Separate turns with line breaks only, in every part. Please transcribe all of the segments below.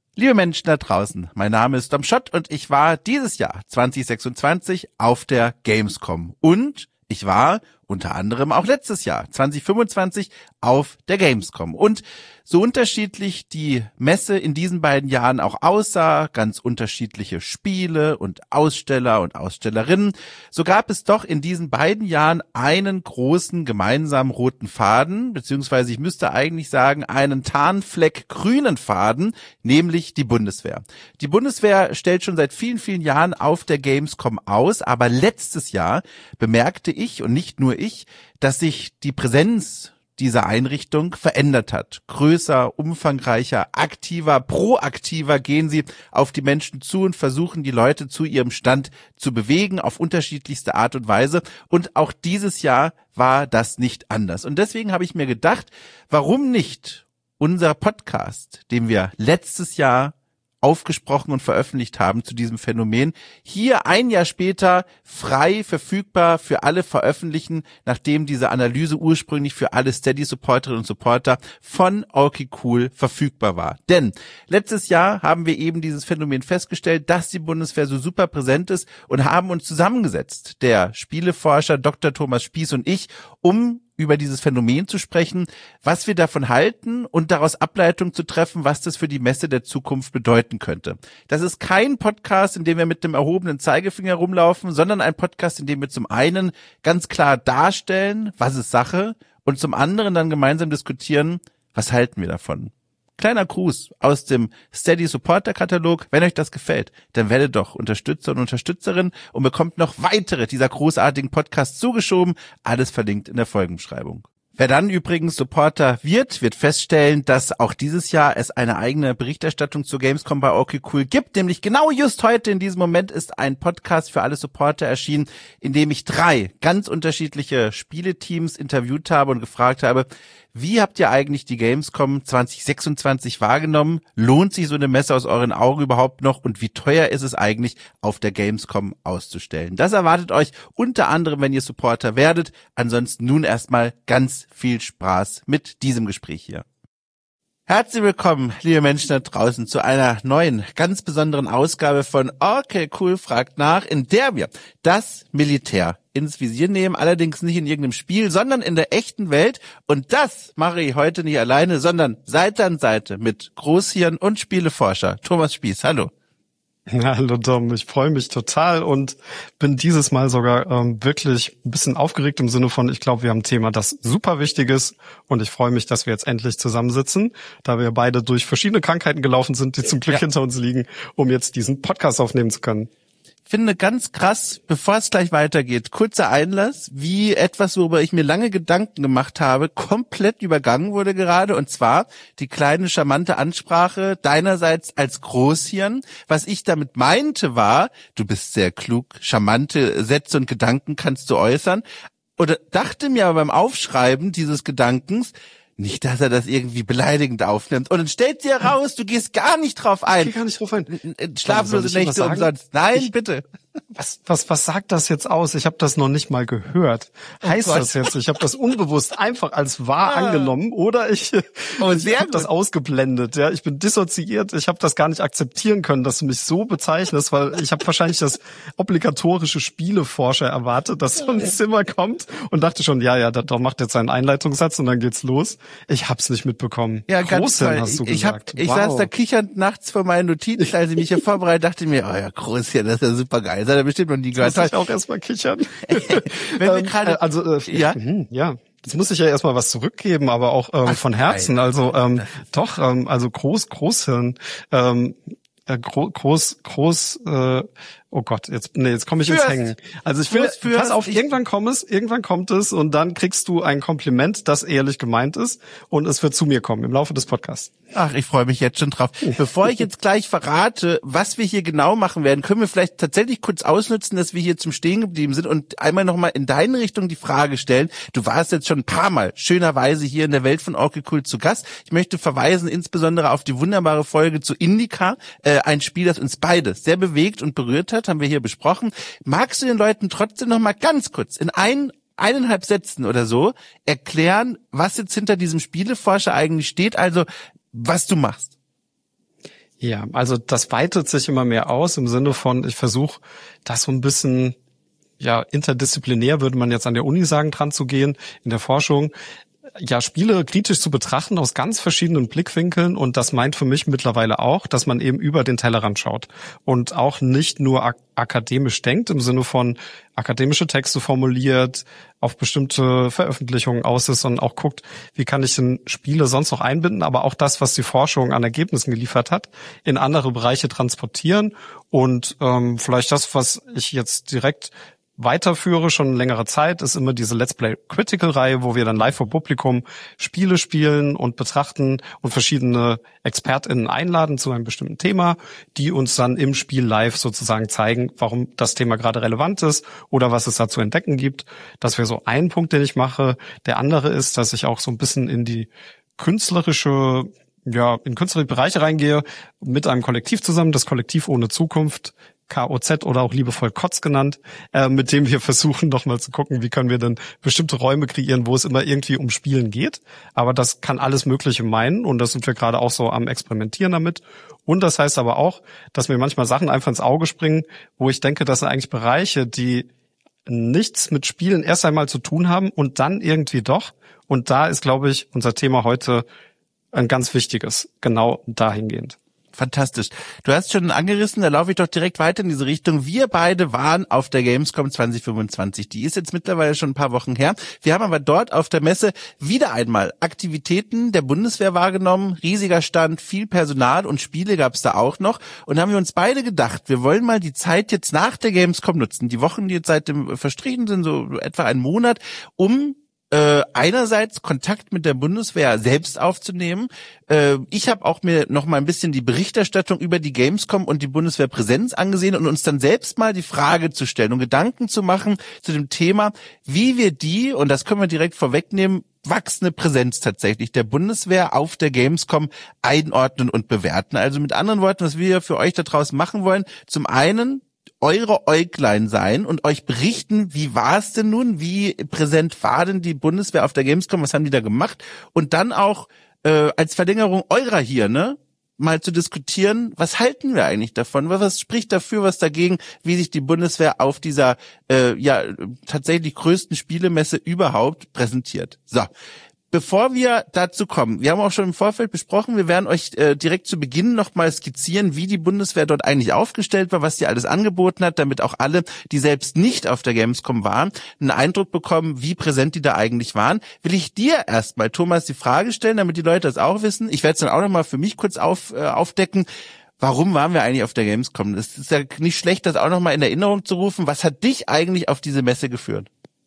Liebe Menschen da draußen, mein Name ist Dom Schott und ich war dieses Jahr 2026 auf der Gamescom. Und ich war unter anderem auch letztes Jahr 2025 auf der Gamescom. Und so unterschiedlich die Messe in diesen beiden Jahren auch aussah, ganz unterschiedliche Spiele und Aussteller und Ausstellerinnen, so gab es doch in diesen beiden Jahren einen großen gemeinsamen roten Faden, beziehungsweise ich müsste eigentlich sagen, einen Tarnfleck grünen Faden, nämlich die Bundeswehr. Die Bundeswehr stellt schon seit vielen, vielen Jahren auf der Gamescom aus, aber letztes Jahr bemerkte ich, und nicht nur ich, dass sich die Präsenz dieser Einrichtung verändert hat. Größer, umfangreicher, aktiver, proaktiver gehen sie auf die Menschen zu und versuchen, die Leute zu ihrem Stand zu bewegen, auf unterschiedlichste Art und Weise. Und auch dieses Jahr war das nicht anders. Und deswegen habe ich mir gedacht, warum nicht unser Podcast, den wir letztes Jahr aufgesprochen und veröffentlicht haben zu diesem Phänomen, hier ein Jahr später frei verfügbar für alle veröffentlichen, nachdem diese Analyse ursprünglich für alle Steady-Supporterinnen und Supporter von Okay Cool verfügbar war. Denn letztes Jahr haben wir eben dieses Phänomen festgestellt, dass die Bundeswehr so super präsent ist und haben uns zusammengesetzt, der Spieleforscher Dr. Thomas Spieß und ich, um über dieses Phänomen zu sprechen, was wir davon halten und daraus Ableitung zu treffen, was das für die Messe der Zukunft bedeuten könnte. Das ist kein Podcast, in dem wir mit dem erhobenen Zeigefinger rumlaufen, sondern ein Podcast, in dem wir zum einen ganz klar darstellen, was ist Sache, und zum anderen dann gemeinsam diskutieren, was halten wir davon. Kleiner Gruß aus dem Steady Supporter Katalog. Wenn euch das gefällt, dann werdet doch Unterstützer und Unterstützerin und bekommt noch weitere dieser großartigen Podcasts zugeschoben. Alles verlinkt in der Folgenbeschreibung. Wer dann übrigens Supporter wird feststellen, dass auch dieses Jahr es eine eigene Berichterstattung zur Gamescom bei Okay Cool gibt. Nämlich genau just heute in diesem Moment ist ein Podcast für alle Supporter erschienen, in dem ich 3 ganz unterschiedliche Spieleteams interviewt habe und gefragt habe, wie habt ihr eigentlich die Gamescom 2026 wahrgenommen? Lohnt sich so eine Messe aus euren Augen überhaupt noch? Und wie teuer ist es eigentlich, auf der Gamescom auszustellen? Das erwartet euch unter anderem, wenn ihr Supporter werdet. Ansonsten nun erstmal ganz viel Spaß mit diesem Gespräch hier. Herzlich willkommen, liebe Menschen da draußen, zu einer neuen, ganz besonderen Ausgabe von Okay Cool fragt nach, in der wir das Militär ins Visier nehmen, allerdings nicht in irgendeinem Spiel, sondern in der echten Welt. Und das mache ich heute nicht alleine, sondern Seite an Seite mit Großhirn und Spieleforscher Thomas Spieß. Hallo.
Hallo Dom, ich freue mich total und bin dieses Mal sogar wirklich ein bisschen aufgeregt im Sinne von, ich glaube, wir haben ein Thema, das super wichtig ist, und ich freue mich, dass wir jetzt endlich zusammensitzen, da wir beide durch verschiedene Krankheiten gelaufen sind, die zum Glück hinter uns liegen, um jetzt diesen Podcast aufnehmen zu können.
Finde ganz krass, bevor es gleich weitergeht, kurzer Einlass, wie etwas, worüber ich mir lange Gedanken gemacht habe, komplett übergangen wurde gerade, und zwar die kleine charmante Ansprache deinerseits als Großhirn. Was ich damit meinte war, du bist sehr klug, charmante Sätze und Gedanken kannst du äußern, oder dachte mir aber beim Aufschreiben dieses Gedankens, nicht, dass er das irgendwie beleidigend aufnimmt. Und dann stellt dir raus, du gehst gar nicht drauf ein.
Ich gehe gar nicht drauf ein.
Schlaflose Nächte umsonst. Nein, bitte.
Was sagt das jetzt aus? Ich habe das noch nicht mal gehört. Heißt das jetzt, ich habe das unbewusst einfach als wahr angenommen, oder ich habe das ausgeblendet? Ja, ich bin dissoziiert. Ich habe das gar nicht akzeptieren können, dass du mich so bezeichnest, weil ich habe wahrscheinlich das obligatorische Spieleforscher erwartet, dass so ein Zimmer kommt und dachte schon, ja, da macht jetzt seinen Einleitungssatz und dann geht's los. Ich hab's nicht mitbekommen.
Ja, ganz toll.
Hast du gesagt.
Ich saß da kichernd nachts vor meinen Notizen, als ich mich hier vorbereitet, dachte mir, oh ja, Großhirn, das ist ja super geil. Das hat er bestimmt noch nie gehört.
Muss ich auch erstmal kichern.
Wenn wir gerade,
ja. Jetzt muss ich ja erstmal was zurückgeben, aber auch von Herzen. Nein. Also also Großhirn, oh Gott, jetzt komme ich ins Hängen. Also ich will, pass auf, irgendwann kommt es und dann kriegst du ein Kompliment, das ehrlich gemeint ist, und es wird zu mir kommen im Laufe des Podcasts.
Ach, ich freue mich jetzt schon drauf. Bevor ich jetzt gleich verrate, was wir hier genau machen werden, können wir vielleicht tatsächlich kurz ausnutzen, dass wir hier zum Stehen geblieben sind und einmal nochmal in deine Richtung die Frage stellen. Du warst jetzt schon ein paar Mal schönerweise hier in der Welt von Okay Cool zu Gast. Ich möchte verweisen insbesondere auf die wunderbare Folge zu Indica, ein Spiel, das uns beide sehr bewegt und berührt hat, haben wir hier besprochen. Magst du den Leuten trotzdem nochmal ganz kurz in 1,5 Sätzen oder so erklären, was jetzt hinter diesem Spieleforscher eigentlich steht, also was du machst?
Ja, also das weitet sich immer mehr aus im Sinne von, ich versuche das so ein bisschen, ja, interdisziplinär würde man jetzt an der Uni sagen, dran zu gehen, in der Forschung. Ja, Spiele kritisch zu betrachten aus ganz verschiedenen Blickwinkeln, und das meint für mich mittlerweile auch, dass man eben über den Tellerrand schaut und auch nicht nur akademisch denkt, im Sinne von akademische Texte formuliert, auf bestimmte Veröffentlichungen aus ist, sondern auch guckt, wie kann ich denn Spiele sonst noch einbinden, aber auch das, was die Forschung an Ergebnissen geliefert hat, in andere Bereiche transportieren und vielleicht das, was ich jetzt direkt weiterführe, schon längere Zeit, ist immer diese Let's Play Critical-Reihe, wo wir dann live vor Publikum Spiele spielen und betrachten und verschiedene ExpertInnen einladen zu einem bestimmten Thema, die uns dann im Spiel live sozusagen zeigen, warum das Thema gerade relevant ist oder was es da zu entdecken gibt. Das wäre so ein Punkt, den ich mache. Der andere ist, dass ich auch so ein bisschen in die künstlerische Bereiche reingehe, mit einem Kollektiv zusammen, das Kollektiv ohne Zukunft, KOZ oder auch liebevoll Kotz genannt, mit dem wir versuchen, noch mal zu gucken, wie können wir denn bestimmte Räume kreieren, wo es immer irgendwie um Spielen geht. Aber das kann alles Mögliche meinen, und da sind wir gerade auch so am Experimentieren damit. Und das heißt aber auch, dass mir manchmal Sachen einfach ins Auge springen, wo ich denke, das sind eigentlich Bereiche, die nichts mit Spielen erst einmal zu tun haben und dann irgendwie doch. Und da ist, glaube ich, unser Thema heute ein ganz wichtiges, genau dahingehend.
Fantastisch. Du hast schon angerissen, da laufe ich doch direkt weiter in diese Richtung. Wir beide waren auf der Gamescom 2025. Die ist jetzt mittlerweile schon ein paar Wochen her. Wir haben aber dort auf der Messe wieder einmal Aktivitäten der Bundeswehr wahrgenommen. Riesiger Stand, viel Personal und Spiele gab es da auch noch. Und haben wir uns beide gedacht, wir wollen mal die Zeit jetzt nach der Gamescom nutzen. Die Wochen, die jetzt seitdem verstrichen sind, so etwa einen Monat, um einerseits Kontakt mit der Bundeswehr selbst aufzunehmen. Ich habe auch mir noch mal ein bisschen die Berichterstattung über die Gamescom und die Bundeswehrpräsenz angesehen und uns dann selbst mal die Frage zu stellen und Gedanken zu machen zu dem Thema, wie wir die, und das können wir direkt vorwegnehmen, wachsende Präsenz tatsächlich der Bundeswehr auf der Gamescom einordnen und bewerten. Also mit anderen Worten, was wir für euch da draußen machen wollen, zum einen eure Äuglein sein und euch berichten, wie war es denn nun, wie präsent war denn die Bundeswehr auf der Gamescom, was haben die da gemacht, und dann auch als Verlängerung eurer hier, mal zu diskutieren, was halten wir eigentlich davon, was spricht dafür, was dagegen, wie sich die Bundeswehr auf dieser tatsächlich größten Spielemesse überhaupt präsentiert. So. Bevor wir dazu kommen, wir haben auch schon im Vorfeld besprochen, wir werden euch direkt zu Beginn nochmal skizzieren, wie die Bundeswehr dort eigentlich aufgestellt war, was die alles angeboten hat, damit auch alle, die selbst nicht auf der Gamescom waren, einen Eindruck bekommen, wie präsent die da eigentlich waren. Will ich dir erstmal, Thomas, die Frage stellen, damit die Leute das auch wissen. Ich werde es dann auch nochmal für mich kurz aufdecken. Warum waren wir eigentlich auf der Gamescom? Es ist ja nicht schlecht, das auch nochmal in Erinnerung zu rufen. Was hat dich eigentlich auf diese Messe geführt?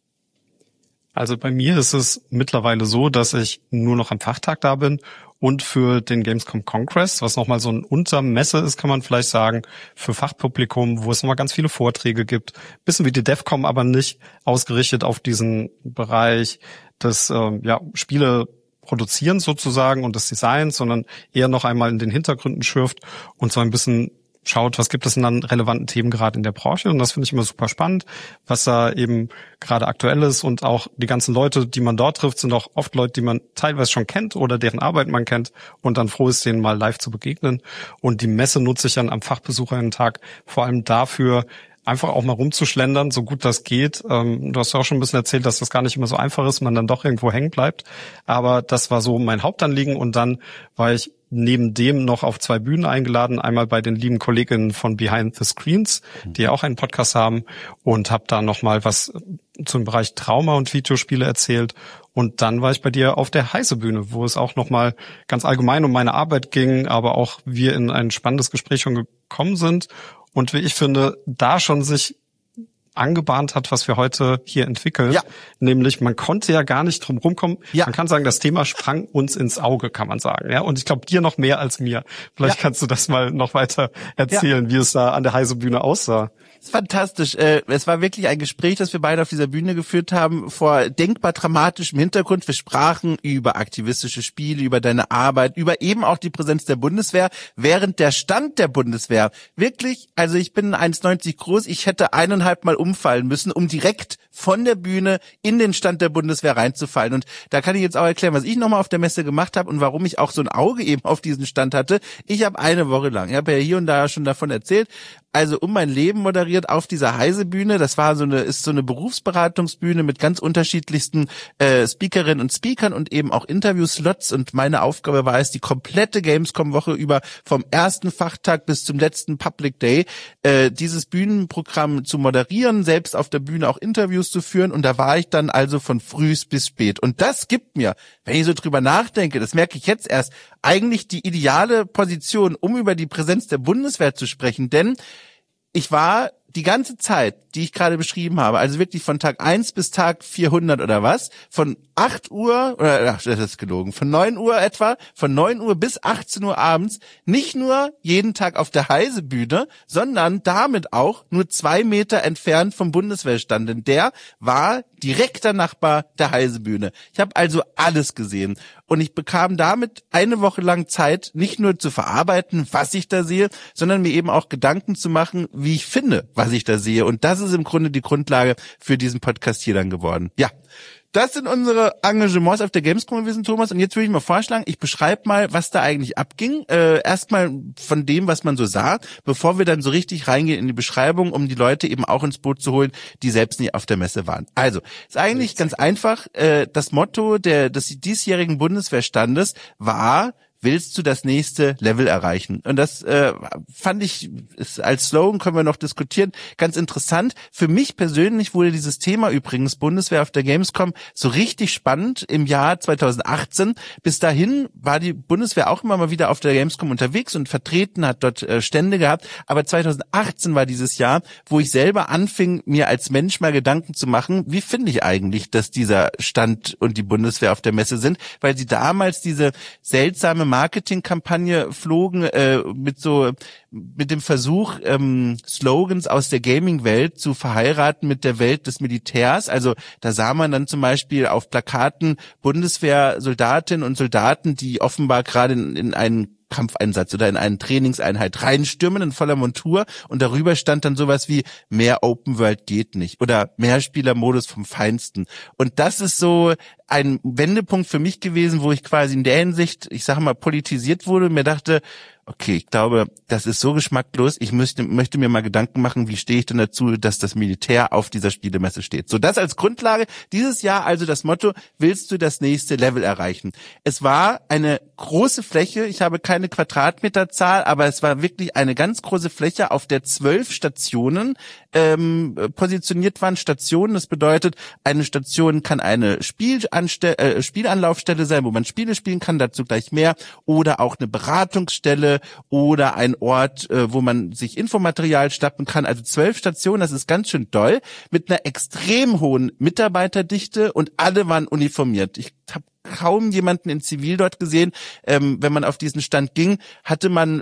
Also bei mir ist es mittlerweile so, dass ich nur noch am Fachtag da bin und für den Gamescom Congress, was nochmal so ein Untermesse ist, kann man vielleicht sagen, für Fachpublikum, wo es nochmal ganz viele Vorträge gibt. Bisschen wie die DEFCOM, aber nicht ausgerichtet auf diesen Bereich des Spiele produzieren sozusagen und des Designs, sondern eher noch einmal in den Hintergründen schürft und so ein bisschen schaut, was gibt es denn an relevanten Themen gerade in der Branche, und das finde ich immer super spannend, was da eben gerade aktuell ist, und auch die ganzen Leute, die man dort trifft, sind auch oft Leute, die man teilweise schon kennt oder deren Arbeit man kennt und dann froh ist, denen mal live zu begegnen. Und die Messe nutze ich dann am Fachbesucherinnen-Tag vor allem dafür, einfach auch mal rumzuschlendern, so gut das geht. Du hast ja auch schon ein bisschen erzählt, dass das gar nicht immer so einfach ist, man dann doch irgendwo hängen bleibt. Aber das war so mein Hauptanliegen, und dann war ich neben dem noch auf 2 Bühnen eingeladen, einmal bei den lieben Kolleginnen von Behind the Screens, die auch einen Podcast haben, und habe da nochmal was zum Bereich Trauma und Videospiele erzählt. Und dann war ich bei dir auf der Heise-Bühne, wo es auch nochmal ganz allgemein um meine Arbeit ging, aber auch wir in ein spannendes Gespräch schon gekommen sind. Und wie ich finde, da schon sich angebahnt hat, was wir heute hier entwickeln. Ja. Nämlich, man konnte ja gar nicht drum rumkommen. Ja. Man kann sagen, das Thema sprang uns ins Auge, kann man sagen. Ja, und ich glaube, dir noch mehr als mir. Vielleicht kannst du das mal noch weiter erzählen, wie es da an der Heise-Bühne aussah.
Das ist fantastisch. Es war wirklich ein Gespräch, das wir beide auf dieser Bühne geführt haben, vor denkbar dramatischem Hintergrund. Wir sprachen über aktivistische Spiele, über deine Arbeit, über eben auch die Präsenz der Bundeswehr, während der Stand der Bundeswehr wirklich, also ich bin 1,90 groß, ich hätte 1,5 Mal umfallen müssen, um direkt von der Bühne in den Stand der Bundeswehr reinzufallen. Und da kann ich jetzt auch erklären, was ich nochmal auf der Messe gemacht habe und warum ich auch so ein Auge eben auf diesen Stand hatte. Ich habe eine Woche lang, ich habe ja hier und da schon davon erzählt, also um mein Leben moderiert auf dieser Heise-Bühne. Das war ist so eine Berufsberatungsbühne mit ganz unterschiedlichsten Speakerinnen und Speakern und eben auch Interviewslots. Und meine Aufgabe war es, die komplette Gamescom-Woche über vom ersten Fachtag bis zum letzten Public Day dieses Bühnenprogramm zu moderieren, selbst auf der Bühne auch Interviews zu führen. Und da war ich dann also von frühs bis spät. Und das gibt mir, wenn ich so drüber nachdenke, das merke ich jetzt erst, eigentlich die ideale Position, um über die Präsenz der Bundeswehr zu sprechen. Denn ich war die ganze Zeit, die ich gerade beschrieben habe, also wirklich von Tag 1 bis Tag 400 oder was, von 8 Uhr, das ist gelogen, von 9 Uhr etwa, von 9 Uhr bis 18 Uhr abends, nicht nur jeden Tag auf der Heise-Bühne, sondern damit auch nur 2 Meter entfernt vom Bundeswehrstand, denn der war direkter Nachbar der Heise-Bühne. Ich habe also alles gesehen und ich bekam damit eine Woche lang Zeit, nicht nur zu verarbeiten, was ich da sehe, sondern mir eben auch Gedanken zu machen, wie ich finde, was ich da sehe. Und das ist im Grunde die Grundlage für diesen Podcast hier dann geworden. Ja, das sind unsere Engagements auf der Gamescom gewesen, Thomas. Und jetzt würde ich mal vorschlagen, ich beschreibe mal, was da eigentlich abging. Erstmal von dem, was man so sah, bevor wir dann so richtig reingehen in die Beschreibung, um die Leute eben auch ins Boot zu holen, die selbst nie auf der Messe waren. Also, ist eigentlich ganz einfach. Das Motto des diesjährigen Bundeswehrstandes war: Willst du das nächste Level erreichen? Und das fand ich, als Slogan können wir noch diskutieren, ganz interessant. Für mich persönlich wurde dieses Thema übrigens Bundeswehr auf der Gamescom so richtig spannend im Jahr 2018. Bis dahin war die Bundeswehr auch immer mal wieder auf der Gamescom unterwegs und vertreten, hat dort Stände gehabt. Aber 2018 war dieses Jahr, wo ich selber anfing, mir als Mensch mal Gedanken zu machen, wie finde ich eigentlich, dass dieser Stand und die Bundeswehr auf der Messe sind, weil sie damals diese seltsame Marketingkampagne flogen mit dem Versuch, Slogans aus der Gaming-Welt zu verheiraten mit der Welt des Militärs. Also da sah man dann zum Beispiel auf Plakaten Bundeswehrsoldatinnen und Soldaten, die offenbar gerade in einen Kampfeinsatz oder in eine Trainingseinheit reinstürmen in voller Montur und darüber stand dann sowas wie mehr Open World geht nicht oder Mehrspielermodus vom Feinsten. Und das ist so ein Wendepunkt für mich gewesen, wo ich quasi in der Hinsicht, ich sage mal, politisiert wurde und mir dachte, okay, ich glaube, das ist so geschmacklos. Ich möchte mir mal Gedanken machen, wie stehe ich denn dazu, dass das Militär auf dieser Spielemesse steht. So, das als Grundlage. Dieses Jahr also das Motto: Willst du das nächste Level erreichen? Es war eine große Fläche. Ich habe keine Quadratmeterzahl, aber es war wirklich eine ganz große Fläche, auf der 12 Stationen positioniert waren. Stationen, das bedeutet, eine Station kann eine Spielanlaufstelle sein, wo man Spiele spielen kann, dazu gleich mehr, oder auch eine Beratungsstelle oder ein Ort, wo man sich Infomaterial schnappen kann. Also 12 Stationen, das ist ganz schön doll, mit einer extrem hohen Mitarbeiterdichte und alle waren uniformiert. Ich habe kaum jemanden in Zivil dort gesehen. Wenn man auf diesen Stand ging, hatte man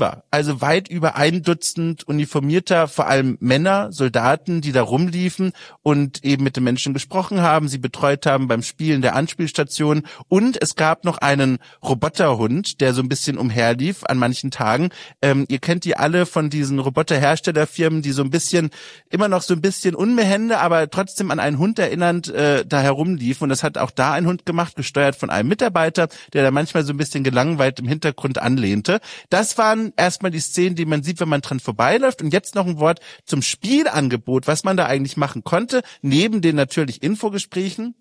weit über 1 Dutzend uniformierter, vor allem Männer, Soldaten, die da rumliefen und eben mit den Menschen gesprochen haben, sie betreut haben beim Spielen der Anspielstation. Und es gab noch einen Roboterhund, der so ein bisschen umherlief an manchen Tagen. Ihr kennt die alle von diesen Roboterherstellerfirmen, die immer noch so ein bisschen unbehende, aber trotzdem an einen Hund erinnernd da herumliefen. Und das hat auch da ein Hund gemacht, gesteuert von einem Mitarbeiter, der da manchmal so ein bisschen gelangweilt im Hintergrund anlehnte. Das waren erstmal die Szenen, die man sieht, wenn man dran vorbeiläuft. Und jetzt noch ein Wort zum Spielangebot, was man da eigentlich machen konnte, neben den natürlich Infogesprächen.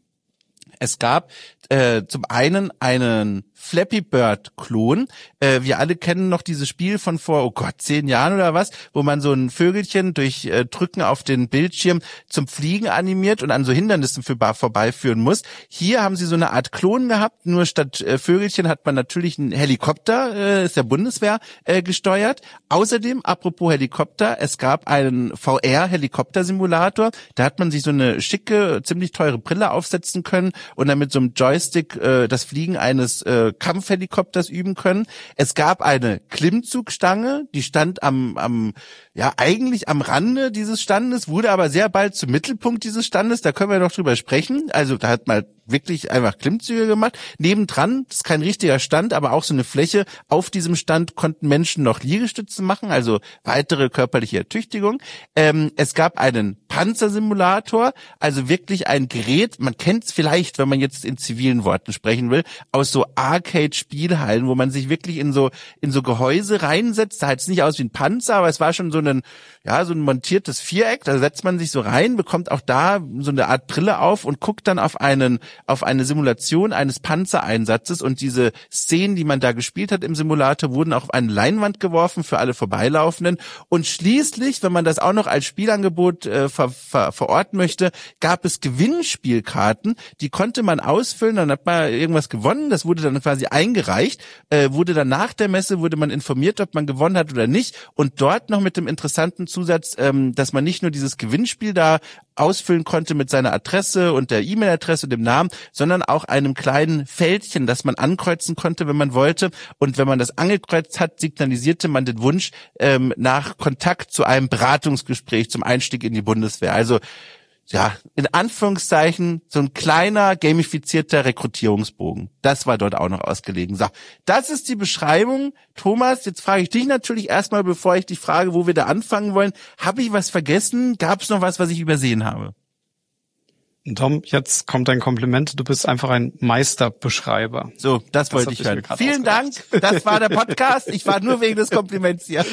Es gab zum einen einen Flappy Bird Klon. Wir alle kennen noch dieses Spiel von vor, 10 Jahren oder was, wo man so ein Vögelchen durch Drücken auf den Bildschirm zum Fliegen animiert und an so Hindernissen vorbeiführen muss. Hier haben sie so eine Art Klon gehabt, nur statt Vögelchen hat man natürlich einen Helikopter, ist der Bundeswehr gesteuert. Außerdem, apropos Helikopter, es gab einen VR-Helikopter-Simulator. Da hat man sich so eine schicke, ziemlich teure Brille aufsetzen können und dann mit so einem Joystick das Fliegen eines Kampfhelikopters üben können. Es gab eine Klimmzugstange, die stand eigentlich am Rande dieses Standes, wurde aber sehr bald zum Mittelpunkt dieses Standes. Da können wir noch drüber sprechen. Also da hat mal wirklich einfach Klimmzüge gemacht. Nebendran, das ist kein richtiger Stand, aber auch so eine Fläche. Auf diesem Stand konnten Menschen noch Liegestütze machen, also weitere körperliche Ertüchtigung. Es gab einen Panzersimulator, also wirklich ein Gerät, man kennt es vielleicht, wenn man jetzt in zivilen Worten sprechen will, aus so Arcade-Spielhallen, wo man sich wirklich in so Gehäuse reinsetzt. Da sah jetzt nicht aus wie ein Panzer, aber es war schon so ein montiertes Viereck. Da setzt man sich so rein, bekommt auch da so eine Art Brille auf und guckt dann auf eine Simulation eines Panzereinsatzes, und diese Szenen, die man da gespielt hat im Simulator, wurden auch auf eine Leinwand geworfen für alle Vorbeilaufenden. Und schließlich, wenn man das auch noch als Spielangebot verorten möchte, gab es Gewinnspielkarten, die konnte man ausfüllen, dann hat man irgendwas gewonnen, das wurde dann quasi eingereicht, wurde dann nach der Messe, wurde man informiert, ob man gewonnen hat oder nicht, und dort noch mit dem interessanten Zusatz, dass man nicht nur dieses Gewinnspiel da ausfüllen konnte mit seiner Adresse und der E-Mail-Adresse und dem Namen, sondern auch einem kleinen Fältchen, das man ankreuzen konnte, wenn man wollte. Und wenn man das angekreuzt hat, signalisierte man den Wunsch nach Kontakt zu einem Beratungsgespräch zum Einstieg in die Bundeswehr. Also ja, in Anführungszeichen so ein kleiner gamifizierter Rekrutierungsbogen. Das war dort auch noch ausgelegen. So, das ist die Beschreibung. Thomas, jetzt frage ich dich natürlich erstmal, bevor ich dich frage, wo wir da anfangen wollen. Habe ich was vergessen? Gab es noch was ich übersehen habe?
Tom, jetzt kommt ein Kompliment. Du bist einfach ein Meisterbeschreiber.
So, das wollte ich hören. Vielen Dank. Das war der Podcast. Ich war nur wegen des Kompliments hier.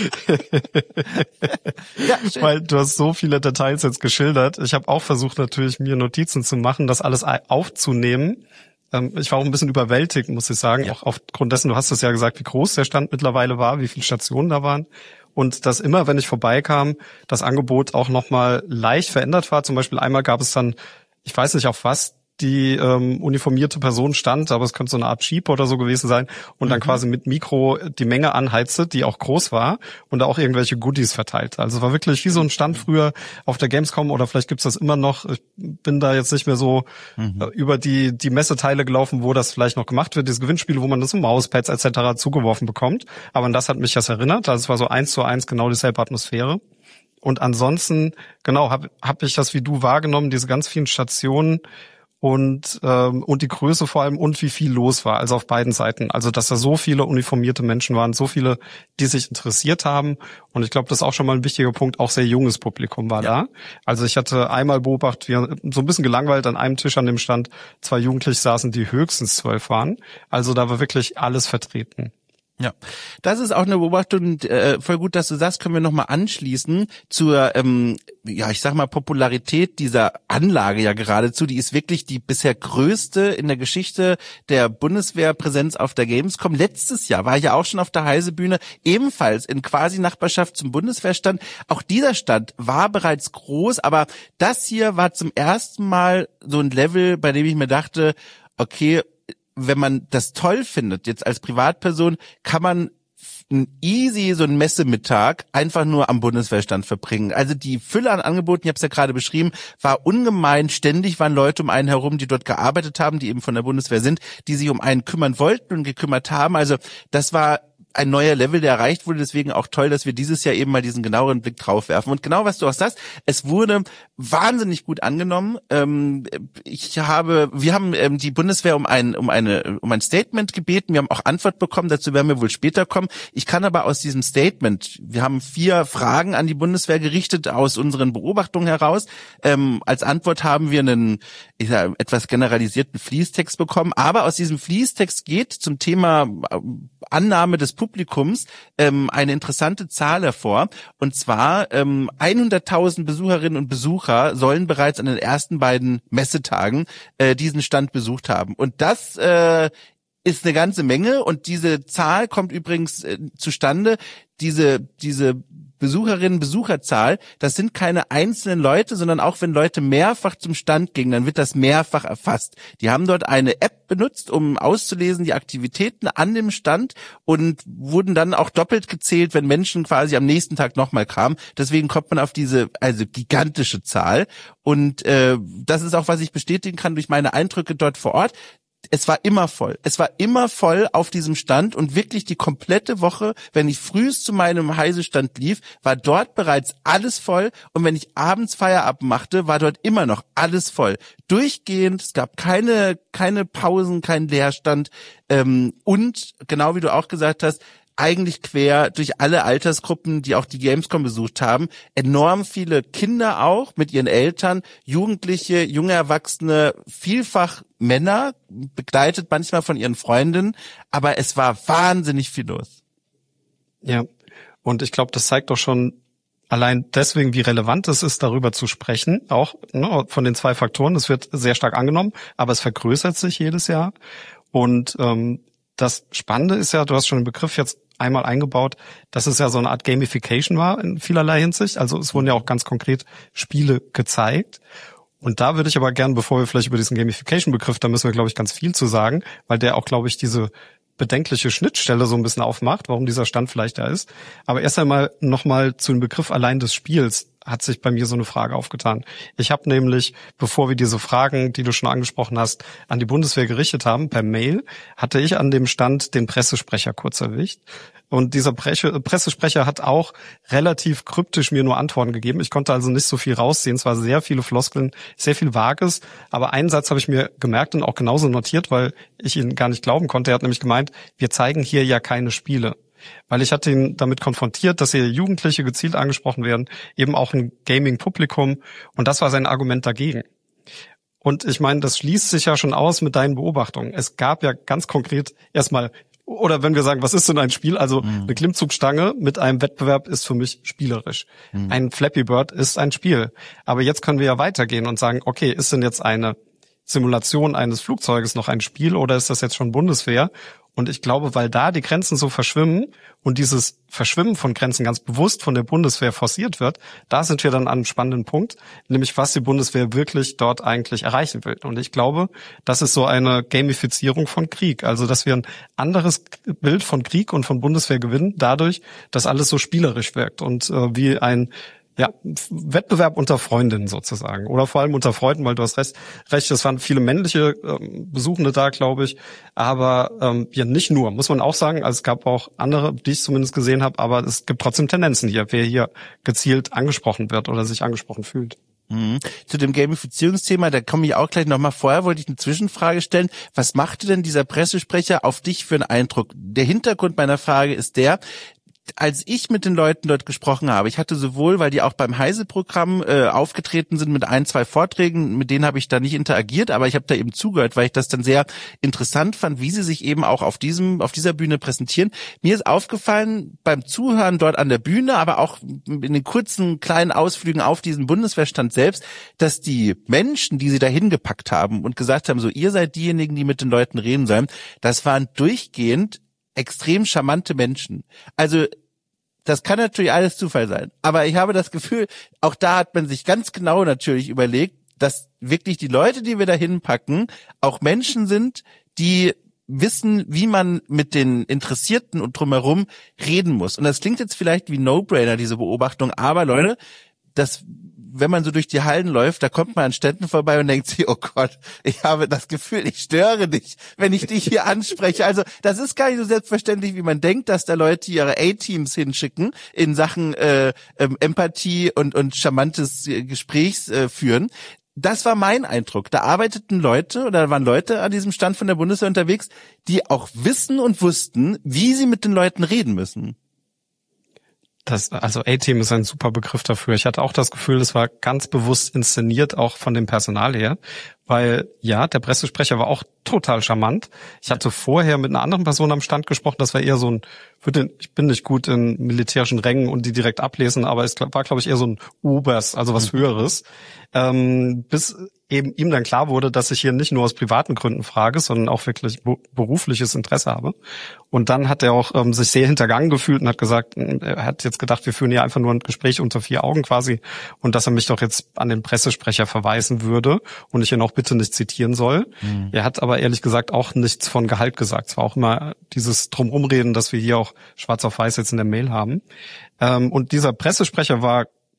Ja, schön. Weil du hast so viele Details jetzt geschildert. Ich habe auch versucht, natürlich mir Notizen zu machen, das alles aufzunehmen. Ich war auch ein bisschen überwältigt, muss ich sagen. Ja. Auch aufgrund dessen, du hast es ja gesagt, wie groß der Stand mittlerweile war, wie viele Stationen da waren. Und dass immer, wenn ich vorbeikam, das Angebot auch nochmal leicht verändert war. Zum Beispiel einmal gab es dann, ich weiß nicht auf was die uniformierte Person stand, aber es könnte so eine Art Jeep oder so gewesen sein, und dann quasi mit Mikro die Menge anheizte, die auch groß war, und da auch irgendwelche Goodies verteilt. Also es war wirklich wie so ein Stand früher auf der Gamescom, oder vielleicht gibt's das immer noch. Ich bin da jetzt nicht mehr so über die Messeteile gelaufen, wo das vielleicht noch gemacht wird, dieses Gewinnspiel, wo man das so Mauspads etc. zugeworfen bekommt. Aber an das hat mich das erinnert. Also es war so 1:1 genau dieselbe Atmosphäre. Und ansonsten, genau, hab ich das wie du wahrgenommen, diese ganz vielen Stationen und die Größe vor allem und wie viel los war, also auf beiden Seiten. Also dass da so viele uniformierte Menschen waren, so viele, die sich interessiert haben. Und ich glaube, das ist auch schon mal ein wichtiger Punkt, auch sehr junges Publikum war da. Also ich hatte einmal beobachtet, wir so ein bisschen gelangweilt an einem Tisch an dem Stand 2 Jugendliche saßen, die höchstens 12 waren. Also da war wirklich alles vertreten.
Ja, das ist auch eine Beobachtung, voll gut, dass du sagst, können wir nochmal anschließen zur, ich sag mal, Popularität dieser Anlage ja geradezu. Die ist wirklich die bisher größte in der Geschichte der Bundeswehrpräsenz auf der Gamescom. Letztes Jahr war ich ja auch schon auf der Heise-Bühne, ebenfalls in quasi Nachbarschaft zum Bundeswehrstand. Auch dieser Stand war bereits groß, aber das hier war zum ersten Mal so ein Level, bei dem ich mir dachte, okay, wenn man das toll findet, jetzt als Privatperson, kann man so einen Messemittag einfach nur am Bundeswehrstand verbringen. Also die Fülle an Angeboten, ich habe es ja gerade beschrieben, war ungemein. Ständig waren Leute um einen herum, die dort gearbeitet haben, die eben von der Bundeswehr sind, die sich um einen kümmern wollten und gekümmert haben. Also das war ein neuer Level, der erreicht wurde. Deswegen auch toll, dass wir dieses Jahr eben mal diesen genaueren Blick drauf werfen. Und genau, was du auch sagst, es wurde wahnsinnig gut angenommen. Wir haben die Bundeswehr um ein Statement gebeten. Wir haben auch Antwort bekommen. Dazu werden wir wohl später kommen. Ich kann aber aus diesem Statement, wir haben 4 Fragen an die Bundeswehr gerichtet aus unseren Beobachtungen heraus. Als Antwort haben wir einen etwas generalisierten Fließtext bekommen. Aber aus diesem Fließtext geht zum Thema Annahme des Publikums eine interessante Zahl hervor. Und zwar 100.000 Besucherinnen und Besucher sollen bereits an den ersten beiden Messetagen diesen Stand besucht haben. Und das ist eine ganze Menge. Und diese Zahl kommt übrigens zustande, diese Besucherinnen, Besucherzahl, das sind keine einzelnen Leute, sondern auch wenn Leute mehrfach zum Stand gingen, dann wird das mehrfach erfasst. Die haben dort eine App benutzt, um auszulesen die Aktivitäten an dem Stand, und wurden dann auch doppelt gezählt, wenn Menschen quasi am nächsten Tag nochmal kamen. Deswegen kommt man auf diese gigantische Zahl. Und das ist auch, was ich bestätigen kann durch meine Eindrücke dort vor Ort. es war immer voll. Es war immer voll auf diesem Stand und wirklich die komplette Woche, wenn ich frühst zu meinem Heise-Stand lief, war dort bereits alles voll und wenn ich abends Feierabend machte, war dort immer noch alles voll. Durchgehend, es gab keine Pausen, keinen Leerstand und genau wie du auch gesagt hast, eigentlich quer durch alle Altersgruppen, die auch die Gamescom besucht haben. Enorm viele Kinder auch mit ihren Eltern, Jugendliche, junge Erwachsene, vielfach Männer, begleitet manchmal von ihren Freundinnen. Aber es war wahnsinnig viel los.
Ja, und ich glaube, das zeigt doch schon allein deswegen, wie relevant es ist, darüber zu sprechen. Auch von den 2 Faktoren. Es wird sehr stark angenommen, aber es vergrößert sich jedes Jahr. Und das Spannende ist ja, du hast schon den Begriff jetzt einmal eingebaut, dass es ja so eine Art Gamification war in vielerlei Hinsicht. Also es wurden ja auch ganz konkret Spiele gezeigt. Und da würde ich aber gern, bevor wir vielleicht über diesen Gamification-Begriff, da müssen wir, glaube ich, ganz viel zu sagen, weil der auch, glaube ich, diese bedenkliche Schnittstelle so ein bisschen aufmacht, warum dieser Stand vielleicht da ist. Aber erst einmal nochmal zu dem Begriff allein des Spiels hat sich bei mir so eine Frage aufgetan. Ich habe nämlich, bevor wir diese Fragen, die du schon angesprochen hast, an die Bundeswehr gerichtet haben, per Mail, hatte ich an dem Stand den Pressesprecher kurz erwischt. Und dieser Pressesprecher hat auch relativ kryptisch mir nur Antworten gegeben. Ich konnte also nicht so viel rausziehen. Es war sehr viele Floskeln, sehr viel Vages. Aber einen Satz habe ich mir gemerkt und auch genauso notiert, weil ich ihn gar nicht glauben konnte. Er hat nämlich gemeint, wir zeigen hier ja keine Spiele. Weil ich hatte ihn damit konfrontiert, dass hier Jugendliche gezielt angesprochen werden, eben auch ein Gaming-Publikum. Und das war sein Argument dagegen. Und ich meine, das schließt sich ja schon aus mit deinen Beobachtungen. Es gab ja ganz konkret erstmal, oder wenn wir sagen, was ist denn ein Spiel? Also eine Klimmzugstange mit einem Wettbewerb ist für mich spielerisch. Ein Flappy Bird ist ein Spiel. Aber jetzt können wir ja weitergehen und sagen, okay, ist denn jetzt eine Simulation eines Flugzeuges noch ein Spiel oder ist das jetzt schon Bundeswehr? Und ich glaube, weil da die Grenzen so verschwimmen und dieses Verschwimmen von Grenzen ganz bewusst von der Bundeswehr forciert wird, da sind wir dann an einem spannenden Punkt, nämlich was die Bundeswehr wirklich dort eigentlich erreichen will. Und ich glaube, das ist so eine Gamifizierung von Krieg. Also, dass wir ein anderes Bild von Krieg und von Bundeswehr gewinnen, dadurch, dass alles so spielerisch wirkt und wie ein Wettbewerb unter Freundinnen sozusagen. Oder vor allem unter Freunden, weil du hast recht, es waren viele männliche Besuchende da, glaube ich. Aber nicht nur, muss man auch sagen. Also es gab auch andere, die ich zumindest gesehen habe, aber es gibt trotzdem Tendenzen hier, wer hier gezielt angesprochen wird oder sich angesprochen fühlt.
Zu dem Gamifizierungsthema, da komme ich auch gleich nochmal. Vorher wollte ich eine Zwischenfrage stellen. Was machte denn dieser Pressesprecher auf dich für einen Eindruck? Der Hintergrund meiner Frage ist der, als ich mit den Leuten dort gesprochen habe, ich hatte sowohl, weil die auch beim Heise-Programm aufgetreten sind mit 1, 2 Vorträgen, mit denen habe ich da nicht interagiert, aber ich habe da eben zugehört, weil ich das dann sehr interessant fand, wie sie sich eben auch auf dieser Bühne präsentieren. Mir ist aufgefallen beim Zuhören dort an der Bühne, aber auch in den kurzen kleinen Ausflügen auf diesen Bundeswehrstand selbst, dass die Menschen, die sie da hingepackt haben und gesagt haben, so ihr seid diejenigen, die mit den Leuten reden sollen, das waren durchgehend extrem charmante Menschen. Also das kann natürlich alles Zufall sein, aber ich habe das Gefühl, auch da hat man sich ganz genau natürlich überlegt, dass wirklich die Leute, die wir da hinpacken, auch Menschen sind, die wissen, wie man mit den Interessierten und drumherum reden muss. Und das klingt jetzt vielleicht wie No-Brainer, diese Beobachtung, aber Leute, wenn man so durch die Hallen läuft, da kommt man an Ständen vorbei und denkt sich, oh Gott, ich habe das Gefühl, ich störe dich, wenn ich dich hier anspreche. Also das ist gar nicht so selbstverständlich, wie man denkt, dass da Leute ihre A-Teams hinschicken in Sachen Empathie und charmantes Gesprächs führen. Das war mein Eindruck. Da arbeiteten Leute oder waren Leute an diesem Stand von der Bundeswehr unterwegs, die auch wissen und wussten, wie sie mit den Leuten reden müssen.
Also A-Team ist ein super Begriff dafür. Ich hatte auch das Gefühl, das war ganz bewusst inszeniert, auch von dem Personal her, weil ja, der Pressesprecher war auch total charmant. Ich hatte vorher mit einer anderen Person am Stand gesprochen, das war eher so ein, ich bin nicht gut in militärischen Rängen und die direkt ablesen, aber es war, glaube ich, eher so ein Oberst, also was Höheres, bis eben ihm dann klar wurde, dass ich hier nicht nur aus privaten Gründen frage, sondern auch wirklich berufliches Interesse habe. Und dann hat er auch sich sehr hintergangen gefühlt und hat gesagt, er hat jetzt gedacht, wir führen hier einfach nur ein Gespräch unter 4 Augen quasi und dass er mich doch jetzt an den Pressesprecher verweisen würde und ich ihn auch bitte nicht zitieren soll. Er hat aber ehrlich gesagt auch nichts von Gehalt gesagt. Es war auch immer dieses Drumrumreden, dass wir hier auch schwarz auf weiß jetzt in der Mail haben. Und dieser Pressesprecher war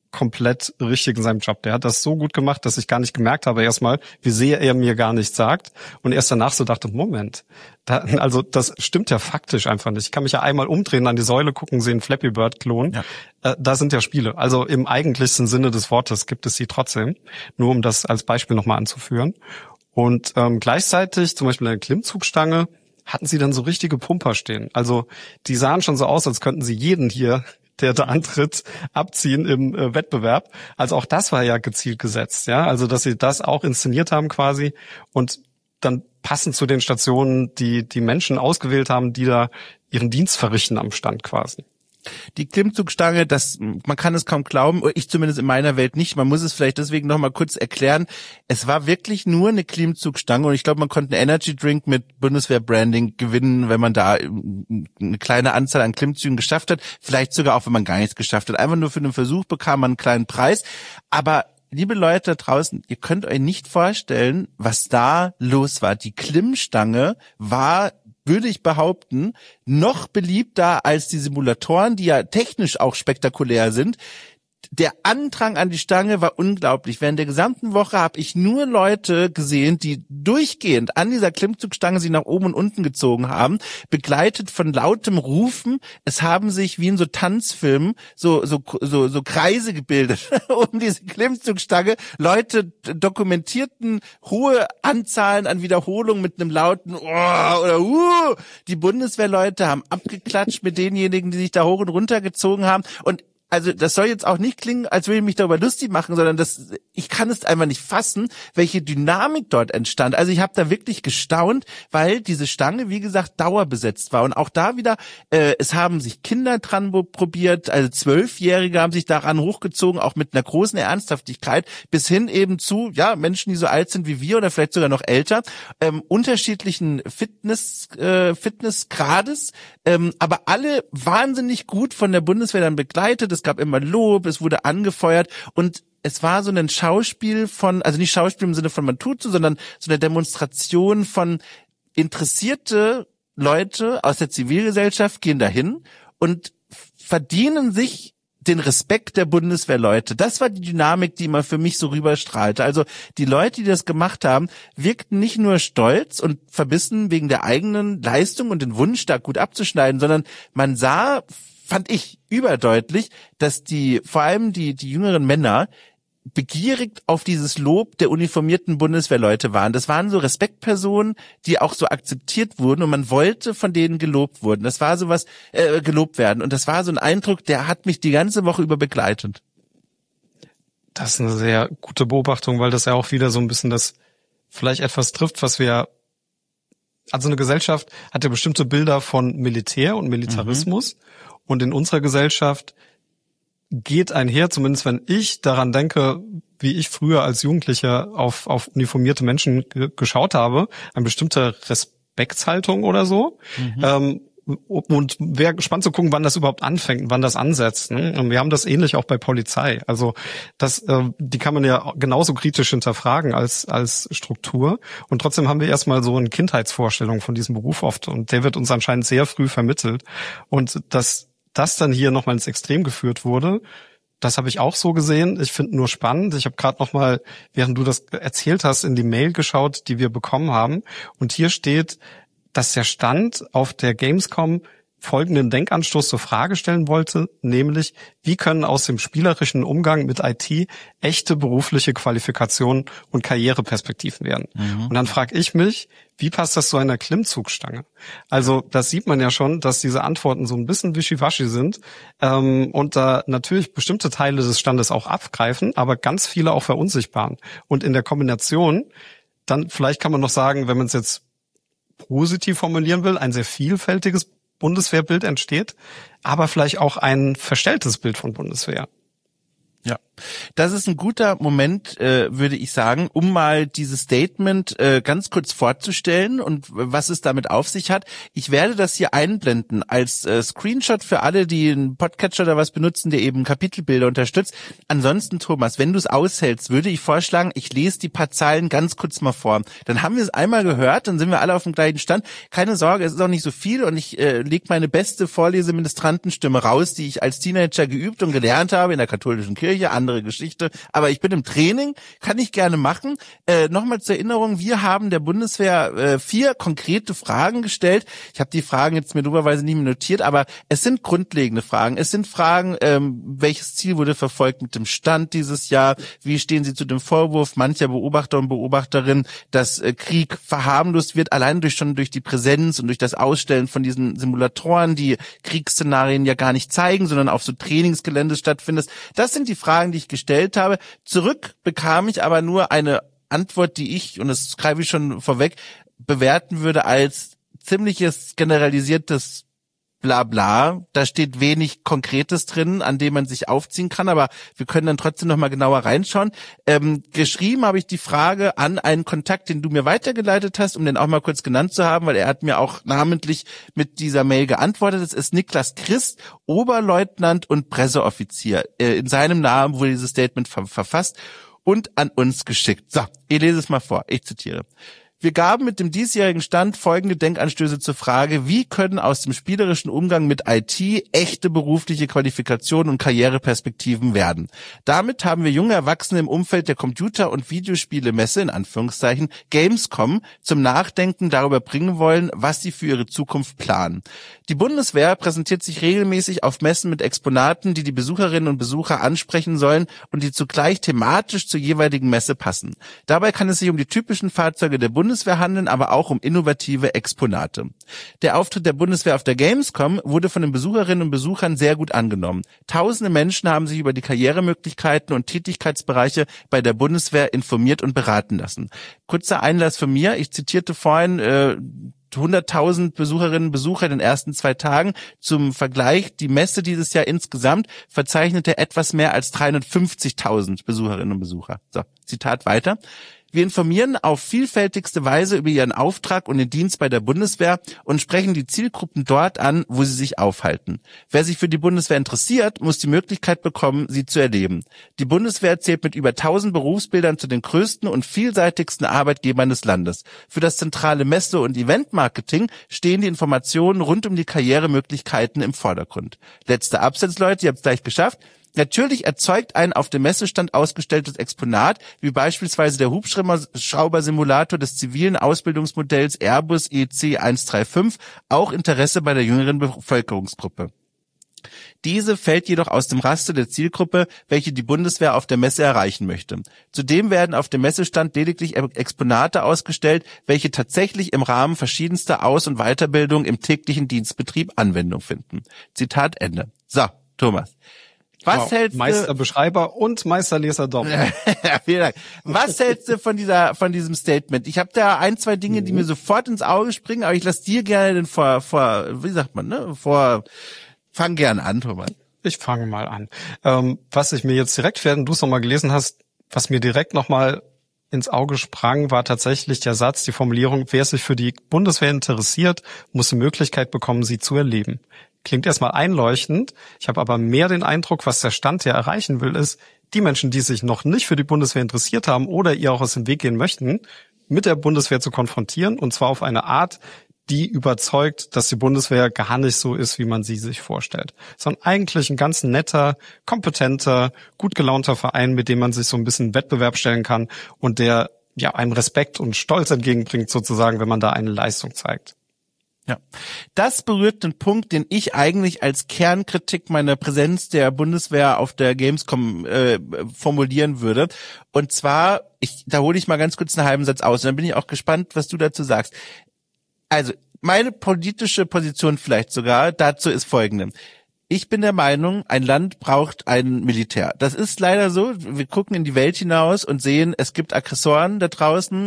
komplett richtig in seinem Job. Der hat das so gut gemacht, dass ich gar nicht gemerkt habe erstmal, wie sehr er mir gar nichts sagt. Und erst danach so dachte, Moment, also das stimmt ja faktisch einfach nicht. Ich kann mich ja einmal umdrehen, an die Säule gucken, sehen Flappy Bird Klon. Ja. Da sind ja Spiele. Also im eigentlichsten Sinne des Wortes gibt es sie trotzdem. Nur um das als Beispiel nochmal anzuführen. Und gleichzeitig, zum Beispiel eine Klimmzugstange, hatten sie dann so richtige Pumper stehen. Also die sahen schon so aus, als könnten sie jeden hier, der da antritt, abziehen im Wettbewerb. Also auch das war ja gezielt gesetzt, ja. Also dass sie das auch inszeniert haben quasi und dann passend zu den Stationen, die Menschen ausgewählt haben, die da ihren Dienst verrichten am Stand quasi.
Die Klimmzugstange, man kann es kaum glauben, ich zumindest in meiner Welt nicht, man muss es vielleicht deswegen noch mal kurz erklären. Es war wirklich nur eine Klimmzugstange und ich glaube, man konnte einen Energy Drink mit Bundeswehr-Branding gewinnen, wenn man da eine kleine Anzahl an Klimmzügen geschafft hat, vielleicht sogar auch, wenn man gar nichts geschafft hat. Einfach nur für den Versuch bekam man einen kleinen Preis, aber liebe Leute da draußen, ihr könnt euch nicht vorstellen, was da los war. Die Klimmstange war, würde ich behaupten, noch beliebter als die Simulatoren, die ja technisch auch spektakulär sind. Der Andrang an die Stange war unglaublich. Während der gesamten Woche habe ich nur Leute gesehen, die durchgehend an dieser Klimmzugstange sie nach oben und unten gezogen haben, begleitet von lautem Rufen. Es haben sich wie in so Tanzfilmen so Kreise gebildet um diese Klimmzugstange. Leute dokumentierten hohe Anzahlen an Wiederholungen mit einem lauten oder Die Bundeswehrleute haben abgeklatscht mit denjenigen, die sich da hoch und runter gezogen haben. Und also das soll jetzt auch nicht klingen, als würde ich mich darüber lustig machen, sondern ich kann es einfach nicht fassen, welche Dynamik dort entstand. Also ich habe da wirklich gestaunt, weil diese Stange, wie gesagt, dauerbesetzt war. Und auch da wieder, es haben sich Kinder dran probiert, also 12-Jährige haben sich daran hochgezogen, auch mit einer großen Ernsthaftigkeit, bis hin eben zu, ja, Menschen, die so alt sind wie wir oder vielleicht sogar noch älter, unterschiedlichen Fitnessgrades, aber alle wahnsinnig gut von der Bundeswehr dann begleitet. Es gab immer Lob, es wurde angefeuert und es war so ein Schauspiel also nicht Schauspiel im Sinne von man tut so, sondern so eine Demonstration von interessierte Leute aus der Zivilgesellschaft gehen dahin und verdienen sich den Respekt der Bundeswehrleute. Das war die Dynamik, die immer für mich so rüberstrahlte. Also die Leute, die das gemacht haben, wirkten nicht nur stolz und verbissen wegen der eigenen Leistung und den Wunsch, da gut abzuschneiden, sondern man sah, fand ich überdeutlich, dass vor allem die jüngeren Männer begierig auf dieses Lob der uniformierten Bundeswehrleute waren. Das waren so Respektpersonen, die auch so akzeptiert wurden und man wollte von denen gelobt werden. Das war sowas, gelobt werden. Und das war so ein Eindruck, der hat mich die ganze Woche über begleitet.
Das ist eine sehr gute Beobachtung, weil das ja auch wieder so ein bisschen das vielleicht etwas trifft, was wir, also eine Gesellschaft hat ja bestimmte Bilder von Militär und Militarismus und in unserer Gesellschaft geht einher, zumindest wenn ich daran denke, wie ich früher als Jugendlicher auf uniformierte Menschen geschaut habe, eine bestimmte Respektshaltung oder so. Und wäre gespannt zu gucken, wann das überhaupt anfängt, wann das ansetzt. Ne? Und wir haben das ähnlich auch bei Polizei. Also die kann man ja genauso kritisch hinterfragen als Struktur. Und trotzdem haben wir erstmal so eine Kindheitsvorstellung von diesem Beruf oft. Und der wird uns anscheinend sehr früh vermittelt. Und das dann hier nochmal ins Extrem geführt wurde, das habe ich auch so gesehen. Ich finde nur spannend. Ich habe gerade nochmal, während du das erzählt hast, in die Mail geschaut, die wir bekommen haben. Und hier steht, dass der Stand auf der Gamescom folgenden Denkanstoß zur Frage stellen wollte, nämlich, wie können aus dem spielerischen Umgang mit IT echte berufliche Qualifikationen und Karriereperspektiven werden? Und dann frage ich mich, wie passt das zu einer Klimmzugstange? Also das sieht man ja schon, dass diese Antworten so ein bisschen wischiwaschi sind und da natürlich bestimmte Teile des Standes auch abgreifen, aber ganz viele auch verunsichern. Und in der Kombination, dann vielleicht kann man noch sagen, wenn man es jetzt positiv formulieren will, ein sehr vielfältiges Bundeswehrbild entsteht, aber vielleicht auch ein verstelltes Bild von Bundeswehr.
Ja, Das ist ein guter Moment, würde ich sagen, um mal dieses Statement ganz kurz vorzustellen und was es damit auf sich hat. Ich werde das hier einblenden als Screenshot für alle, die einen Podcatcher oder was benutzen, der eben Kapitelbilder unterstützt. Ansonsten, Thomas, wenn du es aushältst, würde ich vorschlagen, ich lese die paar Zeilen ganz kurz mal vor. Dann haben wir es einmal gehört, dann sind wir alle auf dem gleichen Stand. Keine Sorge, es ist auch nicht so viel und ich lege meine beste Vorleseministrantenstimme raus, die ich als Teenager geübt und gelernt habe in der katholischen Kirche, andere Geschichte, aber ich bin im Training, kann ich gerne machen. Nochmal zur Erinnerung, wir haben der Bundeswehr 4 konkrete Fragen gestellt. Ich habe die Fragen jetzt mir dummerweise nicht mehr notiert, aber es sind grundlegende Fragen. Es sind Fragen, welches Ziel wurde verfolgt mit dem Stand dieses Jahr? Wie stehen Sie zu dem Vorwurf mancher Beobachter und Beobachterinnen, dass Krieg verharmlost wird, allein durch die Präsenz und durch das Ausstellen von diesen Simulatoren, die Kriegsszenarien ja gar nicht zeigen, sondern auf so Trainingsgelände stattfindet. Das sind die Fragen, die ich gestellt habe. Zurück bekam ich aber nur eine Antwort, die ich, und das schreibe ich schon vorweg, bewerten würde als ziemliches generalisiertes Blabla. Da steht wenig Konkretes drin, an dem man sich aufziehen kann, aber wir können dann trotzdem noch mal genauer reinschauen. Geschrieben habe ich die Frage an einen Kontakt, den du mir weitergeleitet hast, um den auch mal kurz genannt zu haben, weil er hat mir auch namentlich mit dieser Mail geantwortet. Es ist Niklas Christ, Oberleutnant und Presseoffizier. In seinem Namen wurde dieses Statement verfasst und an uns geschickt. So, ich lese es mal vor. Ich zitiere. Wir gaben mit dem diesjährigen Stand folgende Denkanstöße zur Frage, wie können aus dem spielerischen Umgang mit IT echte berufliche Qualifikationen und Karriereperspektiven werden. Damit haben wir junge Erwachsene im Umfeld der Computer- und Videospielemesse, in Anführungszeichen, Gamescom, zum Nachdenken darüber bringen wollen, was sie für ihre Zukunft planen. Die Bundeswehr präsentiert sich regelmäßig auf Messen mit Exponaten, die die Besucherinnen und Besucher ansprechen sollen und die zugleich thematisch zur jeweiligen Messe passen. Dabei kann es sich um die typischen Fahrzeuge der Bundeswehr handeln, aber auch um innovative Exponate. Der Auftritt der Bundeswehr auf der Gamescom wurde von den Besucherinnen und Besuchern sehr gut angenommen. Tausende Menschen haben sich über die Karrieremöglichkeiten und Tätigkeitsbereiche bei der Bundeswehr informiert und beraten lassen. Kurzer Einlass von mir, ich zitierte vorhin 100.000 Besucherinnen und Besucher in den ersten 2 Tagen. Zum Vergleich, die Messe dieses Jahr insgesamt verzeichnete etwas mehr als 350.000 Besucherinnen und Besucher. So, Zitat weiter. Wir informieren auf vielfältigste Weise über ihren Auftrag und den Dienst bei der Bundeswehr und sprechen die Zielgruppen dort an, wo sie sich aufhalten. Wer sich für die Bundeswehr interessiert, muss die Möglichkeit bekommen, sie zu erleben. Die Bundeswehr zählt mit über 1000 Berufsbildern zu den größten und vielseitigsten Arbeitgebern des Landes. Für das zentrale Messe- und Eventmarketing stehen die Informationen rund um die Karrieremöglichkeiten im Vordergrund. Letzter Absatz, Leute, ihr habt es gleich geschafft. Natürlich erzeugt ein auf dem Messestand ausgestelltes Exponat, wie beispielsweise der Hubschrauber-Simulator des zivilen Ausbildungsmodells Airbus EC 135, auch Interesse bei der jüngeren Bevölkerungsgruppe. Diese fällt jedoch aus dem Raster der Zielgruppe, welche die Bundeswehr auf der Messe erreichen möchte. Zudem werden auf dem Messestand lediglich Exponate ausgestellt, welche tatsächlich im Rahmen verschiedenster Aus- und Weiterbildung im täglichen Dienstbetrieb Anwendung finden. Zitat Ende. So, Thomas. Was hältst du?
Meisterbeschreiber und Meisterleser doppelt.
Vielen Dank. Was hältst du von diesem Statement? Ich habe da 1, 2 Dinge, die mir sofort ins Auge springen, aber ich lasse dir gerne fang gern an, Thomas.
Ich fange mal an. Was ich mir jetzt direkt, während du es nochmal gelesen hast, was mir direkt nochmal ins Auge sprang, war tatsächlich der Satz, die Formulierung, wer sich für die Bundeswehr interessiert, muss die Möglichkeit bekommen, sie zu erleben. Klingt erstmal einleuchtend. Ich habe aber mehr den Eindruck, was der Stand ja erreichen will, ist, die Menschen, die sich noch nicht für die Bundeswehr interessiert haben oder ihr auch aus dem Weg gehen möchten, mit der Bundeswehr zu konfrontieren, und zwar auf eine Art, die überzeugt, dass die Bundeswehr gar nicht so ist, wie man sie sich vorstellt. Sondern eigentlich ein ganz netter, kompetenter, gut gelaunter Verein, mit dem man sich so ein bisschen Wettbewerb stellen kann und der ja einem Respekt und Stolz entgegenbringt, sozusagen, wenn man da eine Leistung zeigt.
Ja, das berührt den Punkt, den ich eigentlich als Kernkritik meiner Präsenz der Bundeswehr auf der Gamescom formulieren würde. Und zwar, da hole ich mal ganz kurz einen halben Satz aus, und dann bin ich auch gespannt, was du dazu sagst. Also, meine politische Position vielleicht sogar dazu ist folgende. Ich bin der Meinung, ein Land braucht ein Militär. Das ist leider so. Wir gucken in die Welt hinaus und sehen, es gibt Aggressoren da draußen.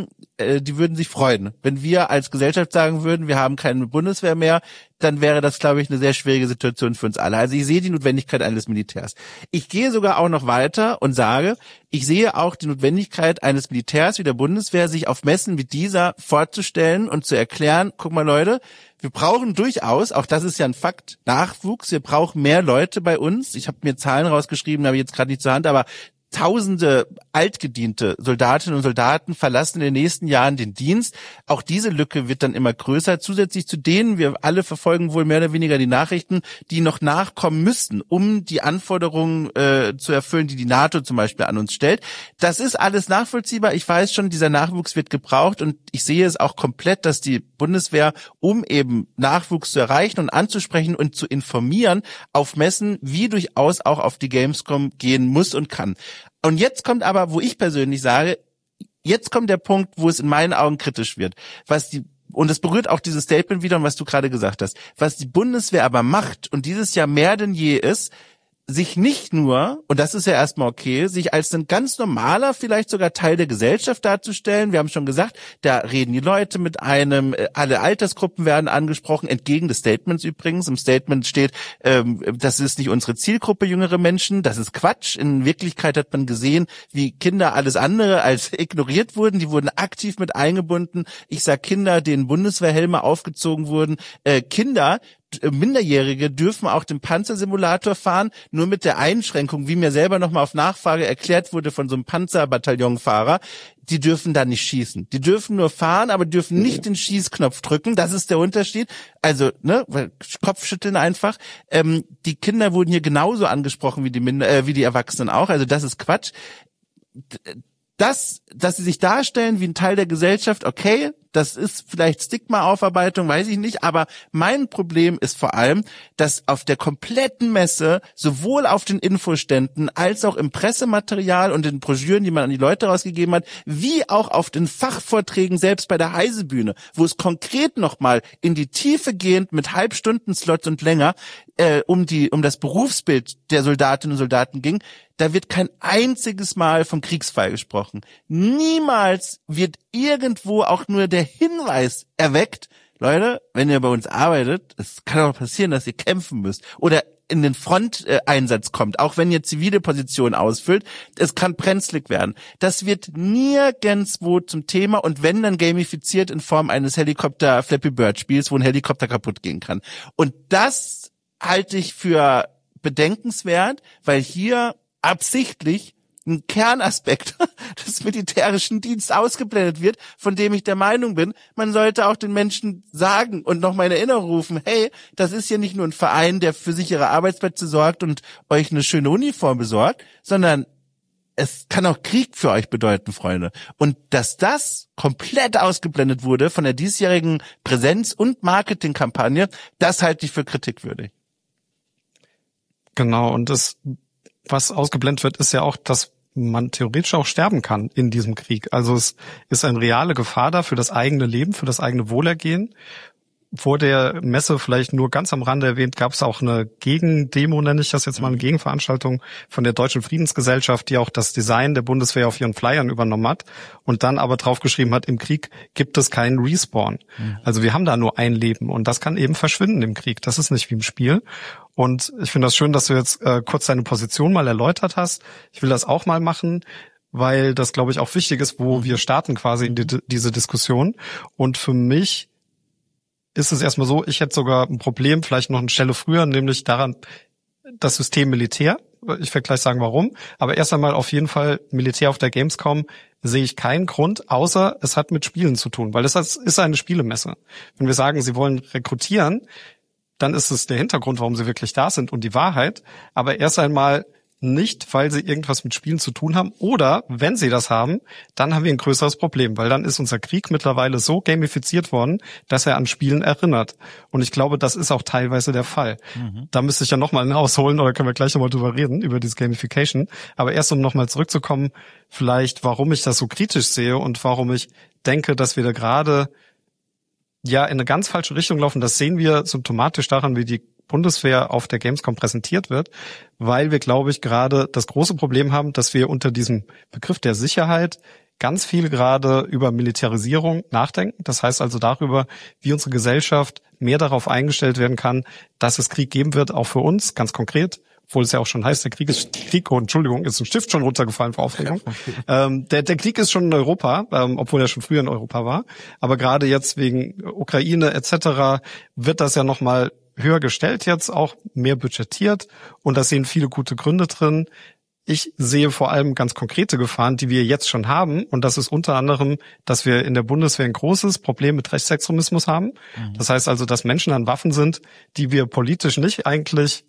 die würden sich freuen. Wenn wir als Gesellschaft sagen würden, wir haben keine Bundeswehr mehr, dann wäre das, glaube ich, eine sehr schwierige Situation für uns alle. Also ich sehe die Notwendigkeit eines Militärs. Ich gehe sogar auch noch weiter und sage, ich sehe auch die Notwendigkeit eines Militärs wie der Bundeswehr, sich auf Messen wie dieser vorzustellen und zu erklären, guck mal Leute, wir brauchen durchaus, auch das ist ja ein Fakt, Nachwuchs, wir brauchen mehr Leute bei uns. Ich habe mir Zahlen rausgeschrieben, habe ich jetzt gerade nicht zur Hand, aber Tausende altgediente Soldatinnen und Soldaten verlassen in den nächsten Jahren den Dienst. Auch diese Lücke wird dann immer größer. Zusätzlich zu denen, wir alle verfolgen wohl mehr oder weniger die Nachrichten, die noch nachkommen müssten, um die Anforderungen zu erfüllen, die die NATO zum Beispiel an uns stellt. Das ist alles nachvollziehbar. Ich weiß schon, dieser Nachwuchs wird gebraucht und ich sehe es auch komplett, dass die Bundeswehr, um eben Nachwuchs zu erreichen und anzusprechen und zu informieren, auf Messen wie durchaus auch auf die Gamescom gehen muss und kann. Und jetzt kommt aber, wo ich persönlich sage, jetzt kommt der Punkt, wo es in meinen Augen kritisch wird. Und es berührt auch dieses Statement wieder, und was du gerade gesagt hast. Was die Bundeswehr aber macht und dieses Jahr mehr denn je ist, sich nicht nur, und das ist ja erstmal okay, sich als ein ganz normaler, vielleicht sogar Teil der Gesellschaft darzustellen. Wir haben schon gesagt, da reden die Leute mit einem, alle Altersgruppen werden angesprochen, entgegen des Statements übrigens. Im Statement steht, das ist nicht unsere Zielgruppe, jüngere Menschen. Das ist Quatsch. In Wirklichkeit hat man gesehen, wie Kinder alles andere als ignoriert wurden. Die wurden aktiv mit eingebunden. Ich sag Kinder, denen Bundeswehrhelme aufgezogen wurden. Minderjährige dürfen auch den Panzersimulator fahren, nur mit der Einschränkung, wie mir selber nochmal auf Nachfrage erklärt wurde von so einem Panzerbataillonfahrer, die dürfen da nicht schießen. Die dürfen nur fahren, aber dürfen nicht den Schießknopf drücken. Das ist der Unterschied. Also, Kopfschütteln einfach. Die Kinder wurden hier genauso angesprochen wie die Erwachsenen auch. Also das ist Quatsch. Dass sie sich darstellen wie ein Teil der Gesellschaft, okay, das ist vielleicht Stigma-Aufarbeitung, weiß ich nicht, aber mein Problem ist vor allem, dass auf der kompletten Messe, sowohl auf den Infoständen als auch im Pressematerial und den Broschüren, die man an die Leute rausgegeben hat, wie auch auf den Fachvorträgen, selbst bei der Heise-Bühne, wo es konkret nochmal in die Tiefe gehend mit Halbstunden-Slots und länger um das Berufsbild der Soldatinnen und Soldaten ging, da wird kein einziges Mal vom Kriegsfall gesprochen. Niemals wird irgendwo auch nur der Hinweis erweckt, Leute, wenn ihr bei uns arbeitet, es kann auch passieren, dass ihr kämpfen müsst oder in den Fronteinsatz kommt, auch wenn ihr zivile Positionen ausfüllt, es kann brenzlig werden. Das wird nirgendwo zum Thema und wenn, dann gamifiziert in Form eines Helikopter-Flappy Bird-Spiels, wo ein Helikopter kaputt gehen kann. Und das halte ich für bedenkenswert, weil hier absichtlich ein Kernaspekt des militärischen Dienstes ausgeblendet wird, von dem ich der Meinung bin, man sollte auch den Menschen sagen und nochmal in Erinnerung rufen, hey, das ist ja nicht nur ein Verein, der für sichere Arbeitsplätze sorgt und euch eine schöne Uniform besorgt, sondern es kann auch Krieg für euch bedeuten, Freunde. Und dass das komplett ausgeblendet wurde von der diesjährigen Präsenz- und Marketingkampagne, das halte ich für kritikwürdig.
Genau, und das, was ausgeblendet wird, ist ja auch, dass man theoretisch auch sterben kann in diesem Krieg. Also es ist eine reale Gefahr da für das eigene Leben, für das eigene Wohlergehen. Vor der Messe vielleicht nur ganz am Rande erwähnt, gab es auch eine Gegendemo, nenne ich das jetzt mal, eine Gegenveranstaltung von der Deutschen Friedensgesellschaft, die auch das Design der Bundeswehr auf ihren Flyern übernommen hat und dann aber draufgeschrieben hat, im Krieg gibt es keinen Respawn. Also wir haben da nur ein Leben und das kann eben verschwinden im Krieg. Das ist nicht wie im Spiel. Und ich finde das schön, dass du jetzt kurz deine Position mal erläutert hast. Ich will das auch mal machen, weil das, glaube ich, auch wichtig ist, wo wir starten quasi in diese Diskussion. Und für mich ist es erstmal so, ich hätte sogar ein Problem, vielleicht noch eine Stelle früher, nämlich daran, das System Militär. Ich werde gleich sagen, warum. Aber erst einmal auf jeden Fall Militär auf der Gamescom sehe ich keinen Grund, außer es hat mit Spielen zu tun, weil das ist eine Spielemesse. Wenn wir sagen, sie wollen rekrutieren, dann ist es der Hintergrund, warum sie wirklich da sind und die Wahrheit. Aber erst einmal nicht, weil sie irgendwas mit Spielen zu tun haben. Oder, wenn sie das haben, dann haben wir ein größeres Problem, weil dann ist unser Krieg mittlerweile so gamifiziert worden, dass er an Spielen erinnert. Und ich glaube, das ist auch teilweise der Fall. Da müsste ich ja nochmal ausholen, oder können wir gleich nochmal drüber reden, über diese Gamification. Aber erst, um nochmal zurückzukommen, vielleicht, warum ich das so kritisch sehe und warum ich denke, dass wir da gerade ja in eine ganz falsche Richtung laufen. Das sehen wir symptomatisch daran, wie die Bundeswehr auf der Gamescom präsentiert wird, weil wir, glaube ich, gerade das große Problem haben, dass wir unter diesem Begriff der Sicherheit ganz viel gerade über Militarisierung nachdenken. Das heißt also darüber, wie unsere Gesellschaft mehr darauf eingestellt werden kann, dass es Krieg geben wird, auch für uns, ganz konkret. Obwohl es ja auch schon heißt, der Krieg, ist ein Stift schon runtergefallen vor Aufregung. Der Krieg ist schon in Europa, obwohl er schon früher in Europa war. Aber gerade jetzt wegen Ukraine etc. wird das ja nochmal höher gestellt jetzt, auch mehr budgetiert. Und da sehen viele gute Gründe drin. Ich sehe vor allem ganz konkrete Gefahren, die wir jetzt schon haben. Und das ist unter anderem, dass wir in der Bundeswehr ein großes Problem mit Rechtsextremismus haben. Das heißt also, dass Menschen an Waffen sind, die wir politisch nicht eigentlich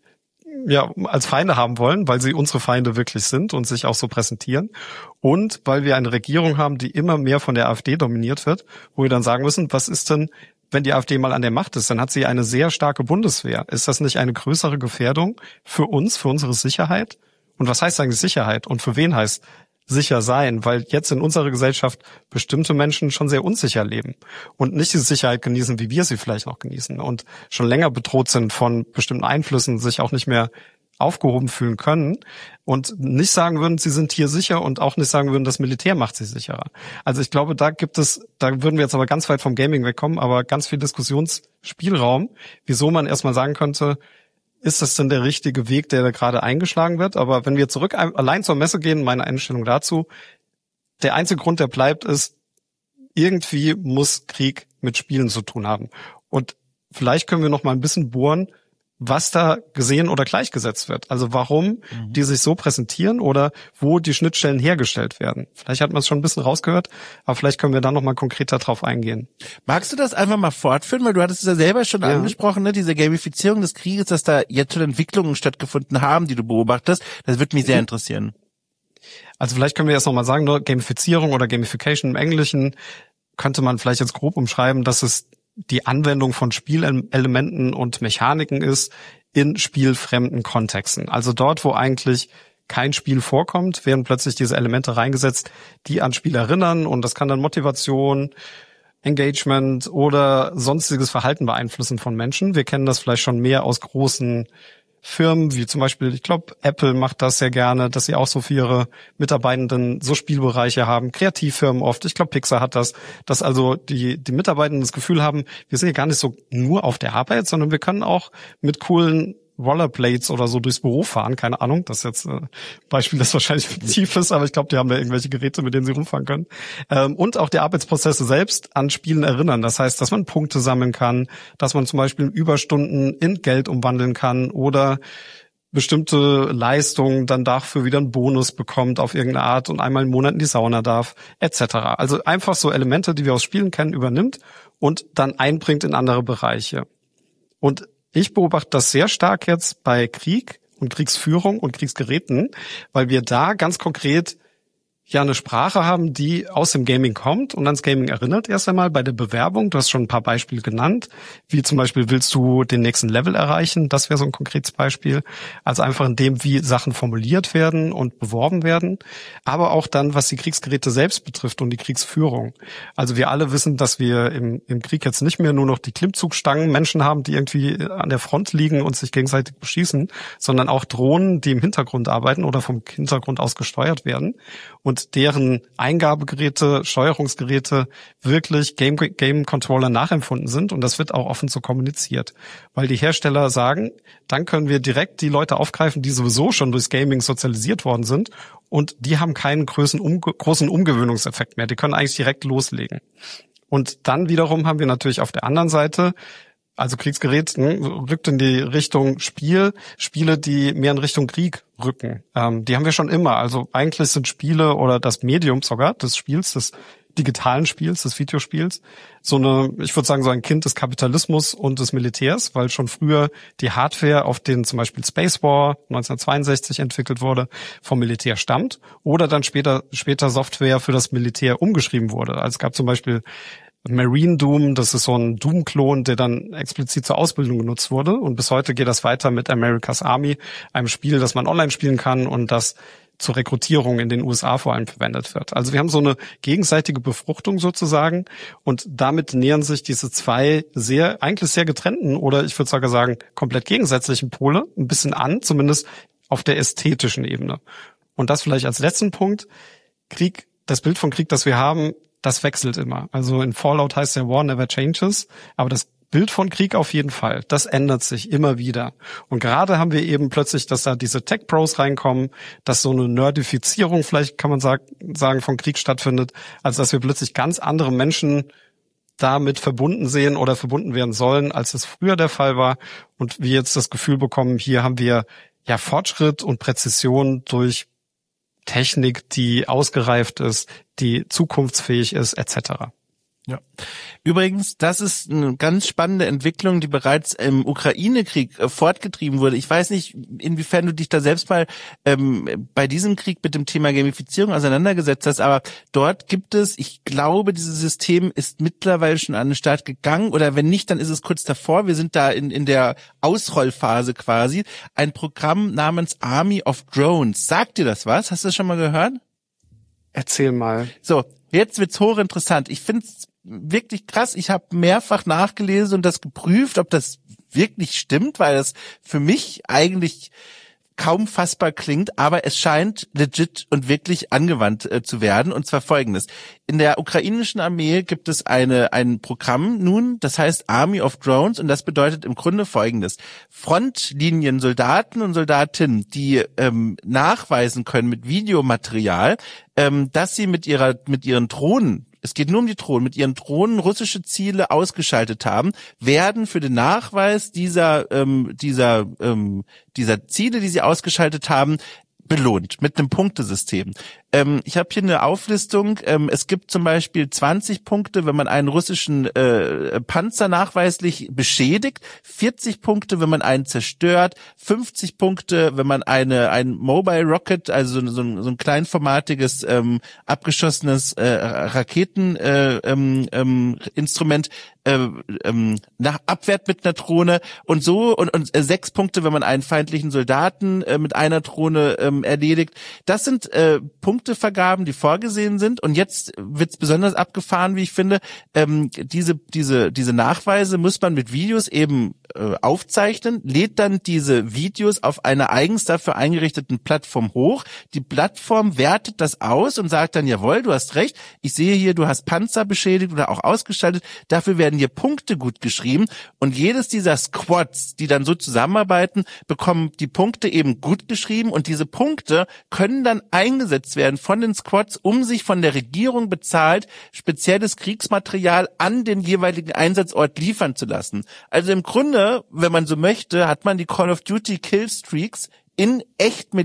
als Feinde haben wollen, weil sie unsere Feinde wirklich sind und sich auch so präsentieren. Und weil wir eine Regierung haben, die immer mehr von der AfD dominiert wird, wo wir dann sagen müssen, was ist denn, wenn die AfD mal an der Macht ist, dann hat sie eine sehr starke Bundeswehr. Ist das nicht eine größere Gefährdung für uns, für unsere Sicherheit? Und was heißt eigentlich Sicherheit? Und für wen heißt sicher sein? Weil jetzt in unserer Gesellschaft bestimmte Menschen schon sehr unsicher leben und nicht diese Sicherheit genießen, wie wir sie vielleicht noch genießen und schon länger bedroht sind von bestimmten Einflüssen, sich auch nicht mehr aufgehoben fühlen können und nicht sagen würden, sie sind hier sicher und auch nicht sagen würden, das Militär macht sie sicherer. Also ich glaube, da würden wir jetzt aber ganz weit vom Gaming wegkommen, aber ganz viel Diskussionsspielraum, wieso man erstmal sagen könnte, ist das denn der richtige Weg, der da gerade eingeschlagen wird? Aber wenn wir zurück allein zur Messe gehen, meine Einstellung dazu, der einzige Grund, der bleibt, ist, irgendwie muss Krieg mit Spielen zu tun haben. Und vielleicht können wir noch mal ein bisschen bohren, was da gesehen oder gleichgesetzt wird. Also warum die sich so präsentieren oder wo die Schnittstellen hergestellt werden. Vielleicht hat man es schon ein bisschen rausgehört, aber vielleicht können wir da noch mal konkreter drauf eingehen.
Magst du das einfach mal fortführen? Weil du hattest es ja selber schon angesprochen, ne? Diese Gamifizierung des Krieges, dass da jetzt schon Entwicklungen stattgefunden haben, die du beobachtest. Das würde mich sehr interessieren.
Also vielleicht können wir jetzt noch mal sagen, ne? Gamifizierung oder Gamification im Englischen könnte man vielleicht jetzt grob umschreiben, dass es die Anwendung von Spielelementen und Mechaniken ist in spielfremden Kontexten. Also dort, wo eigentlich kein Spiel vorkommt, werden plötzlich diese Elemente reingesetzt, die an Spiel erinnern und das kann dann Motivation, Engagement oder sonstiges Verhalten beeinflussen von Menschen. Wir kennen das vielleicht schon mehr aus großen Firmen, wie zum Beispiel, ich glaube, Apple macht das sehr gerne, dass sie auch so für ihre Mitarbeitenden so Spielbereiche haben, Kreativfirmen oft, ich glaube, Pixar hat das, dass also die Mitarbeitenden das Gefühl haben, wir sind ja gar nicht so nur auf der Arbeit, sondern wir können auch mit coolen Rollerblades oder so durchs Büro fahren, keine Ahnung, das ist jetzt ein Beispiel, das wahrscheinlich fiktiv ist, aber ich glaube, die haben da irgendwelche Geräte, mit denen sie rumfahren können. Und auch die Arbeitsprozesse selbst an Spielen erinnern. Das heißt, dass man Punkte sammeln kann, dass man zum Beispiel Überstunden in Geld umwandeln kann oder bestimmte Leistungen dann dafür wieder einen Bonus bekommt auf irgendeine Art und einmal im Monat in die Sauna darf, etc. Also einfach so Elemente, die wir aus Spielen kennen, übernimmt und dann einbringt in andere Bereiche. Und ich beobachte das sehr stark jetzt bei Krieg und Kriegsführung und Kriegsgeräten, weil wir da ganz konkret ja eine Sprache haben, die aus dem Gaming kommt und ans Gaming erinnert erst einmal bei der Bewerbung. Du hast schon ein paar Beispiele genannt, wie zum Beispiel willst du den nächsten Level erreichen? Das wäre so ein konkretes Beispiel. Also einfach in dem, wie Sachen formuliert werden und beworben werden, aber auch dann, was die Kriegsgeräte selbst betrifft und die Kriegsführung. Also wir alle wissen, dass wir im Krieg jetzt nicht mehr nur noch die Klimmzugstangen Menschen haben, die irgendwie an der Front liegen und sich gegenseitig beschießen, sondern auch Drohnen, die im Hintergrund arbeiten oder vom Hintergrund aus gesteuert werden. Und deren Eingabegeräte, Steuerungsgeräte wirklich Game-Controller nachempfunden sind. Und das wird auch offen so kommuniziert. Weil die Hersteller sagen, dann können wir direkt die Leute aufgreifen, die sowieso schon durchs Gaming sozialisiert worden sind. Und die haben keinen großen Umgewöhnungseffekt mehr. Die können eigentlich direkt loslegen. Und dann wiederum haben wir natürlich auf der anderen Seite also Kriegsgerät rückt in die Richtung Spiele, die mehr in Richtung Krieg rücken. Die haben wir schon immer. Also eigentlich sind Spiele oder das Medium sogar des Spiels, des digitalen Spiels, des Videospiels, ich würde sagen, so ein Kind des Kapitalismus und des Militärs, weil schon früher die Hardware, auf denen zum Beispiel Space War 1962 entwickelt wurde, vom Militär stammt oder dann später Software für das Militär umgeschrieben wurde. Also es gab zum Beispiel Marine Doom, das ist so ein Doom-Klon, der dann explizit zur Ausbildung genutzt wurde. Und bis heute geht das weiter mit America's Army, einem Spiel, das man online spielen kann und das zur Rekrutierung in den USA vor allem verwendet wird. Also wir haben so eine gegenseitige Befruchtung sozusagen und damit nähern sich diese zwei eigentlich sehr getrennten oder ich würde sogar sagen komplett gegensätzlichen Pole ein bisschen an, zumindest auf der ästhetischen Ebene. Und das vielleicht als letzten Punkt. Krieg das Bild von Krieg, das wir haben, das wechselt immer. Also in Fallout heißt ja War never changes, aber das Bild von Krieg auf jeden Fall, das ändert sich immer wieder. Und gerade haben wir eben plötzlich, dass da diese Tech-Pros reinkommen, dass so eine Nerdifizierung, vielleicht kann man sagen, von Krieg stattfindet, also dass wir plötzlich ganz andere Menschen damit verbunden sehen oder verbunden werden sollen, als es früher der Fall war. Und wir jetzt das Gefühl bekommen, hier haben wir ja Fortschritt und Präzision durch Technik, die ausgereift ist, die zukunftsfähig ist, etc.
Ja. Übrigens, das ist eine ganz spannende Entwicklung, die bereits im Ukraine-Krieg fortgetrieben wurde. Ich weiß nicht, inwiefern du dich da selbst mal bei diesem Krieg mit dem Thema Gamifizierung auseinandergesetzt hast, aber dort gibt es, ich glaube, dieses System ist mittlerweile schon an den Start gegangen, oder wenn nicht, dann ist es kurz davor. Wir sind da in der Ausrollphase quasi. Ein Programm namens Army of Drones. Sagt dir das was? Hast du das schon mal gehört?
Erzähl mal.
So, jetzt wird's hochinteressant. Ich finde es wirklich krass. Ich habe mehrfach nachgelesen und das geprüft, ob das wirklich stimmt, weil das für mich eigentlich kaum fassbar klingt, aber es scheint legit und wirklich angewandt zu werden, und zwar Folgendes. In der ukrainischen Armee gibt es ein Programm nun, das heißt Army of Drones, und das bedeutet im Grunde Folgendes. Frontlinien-Soldaten und Soldatinnen, die nachweisen können mit Videomaterial, dass sie mit ihren Drohnen, es geht nur um die Drohnen, mit ihren Drohnen russische Ziele ausgeschaltet haben, werden für den Nachweis dieser Ziele, die sie ausgeschaltet haben, belohnt mit einem Punktesystem. Ich habe hier eine Auflistung. Es gibt zum Beispiel 20 Punkte, wenn man einen russischen Panzer nachweislich beschädigt, 40 Punkte, wenn man einen zerstört, 50 Punkte, wenn man ein Mobile Rocket, also so ein kleinformatiges abgeschossenes Raketeninstrument abwehrt mit einer Drohne, und 6 Punkte, wenn man einen feindlichen Soldaten mit einer Drohne erledigt. Das sind Punktevergaben, die vorgesehen sind, und jetzt wird's besonders abgefahren, wie ich finde. Diese Nachweise muss man mit Videos eben aufzeichnen, lädt dann diese Videos auf einer eigens dafür eingerichteten Plattform hoch. Die Plattform wertet das aus und sagt dann, jawohl, du hast recht, ich sehe hier, du hast Panzer beschädigt oder auch ausgeschaltet, dafür werden hier Punkte gut geschrieben, und jedes dieser Squads, die dann so zusammenarbeiten, bekommen die Punkte eben gut geschrieben, und diese Punkte können dann eingesetzt werden von den Squads, um sich von der Regierung bezahlt spezielles Kriegsmaterial an den jeweiligen Einsatzort liefern zu lassen. Also im Grunde, wenn man so möchte, hat man die Call of Duty Killstreaks in echt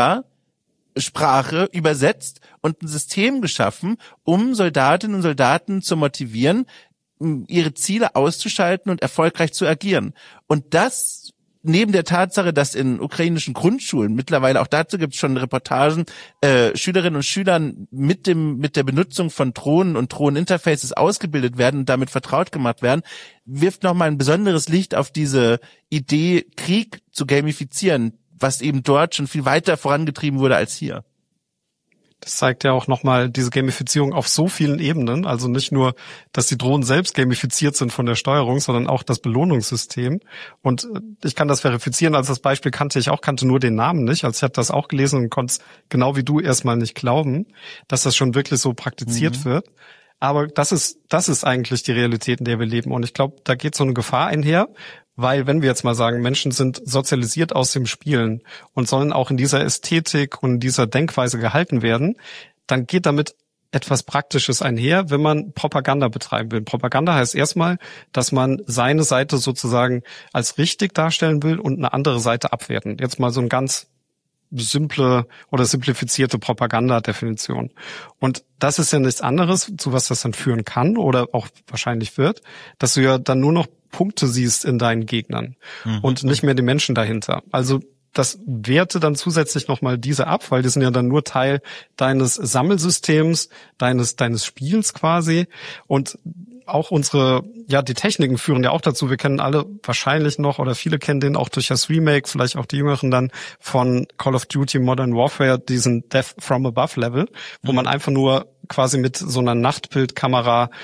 Militärsprache übersetzt und ein System geschaffen, um Soldatinnen und Soldaten zu motivieren, ihre Ziele auszuschalten und erfolgreich zu agieren. Und das neben der Tatsache, dass in ukrainischen Grundschulen mittlerweile, auch dazu gibt es schon Reportagen, Schülerinnen und Schülern mit der Benutzung von Drohnen und Drohneninterfaces ausgebildet werden und damit vertraut gemacht werden, wirft nochmal ein besonderes Licht auf diese Idee, Krieg zu gamifizieren, was eben dort schon viel weiter vorangetrieben wurde als hier.
Das zeigt ja auch nochmal diese Gamifizierung auf so vielen Ebenen. Also nicht nur, dass die Drohnen selbst gamifiziert sind von der Steuerung, sondern auch das Belohnungssystem. Und ich kann das verifizieren. Als das Beispiel kannte nur den Namen nicht. Also ich habe das auch gelesen und konnte es genau wie du erstmal nicht glauben, dass das schon wirklich so praktiziert wird. Aber das ist eigentlich die Realität, in der wir leben. Und ich glaube, da geht so eine Gefahr einher. Weil, wenn wir jetzt mal sagen, Menschen sind sozialisiert aus dem Spielen und sollen auch in dieser Ästhetik und in dieser Denkweise gehalten werden, dann geht damit etwas Praktisches einher, wenn man Propaganda betreiben will. Propaganda heißt erstmal, dass man seine Seite sozusagen als richtig darstellen will und eine andere Seite abwerten. Jetzt mal so ein ganz simple oder simplifizierte Propaganda-Definition. Und das ist ja nichts anderes, zu was das dann führen kann oder auch wahrscheinlich wird, dass du ja dann nur noch Punkte siehst in deinen Gegnern und nicht mehr die Menschen dahinter. Also das werte dann zusätzlich nochmal diese ab, weil die sind ja dann nur Teil deines Sammelsystems, deines Spiels quasi. Und auch die Techniken führen ja auch dazu. Wir kennen alle wahrscheinlich noch, oder viele kennen den auch durch das Remake, vielleicht auch die Jüngeren dann, von Call of Duty Modern Warfare, diesen Death from Above Level, wo man einfach nur quasi mit so einer Nachtbildkamera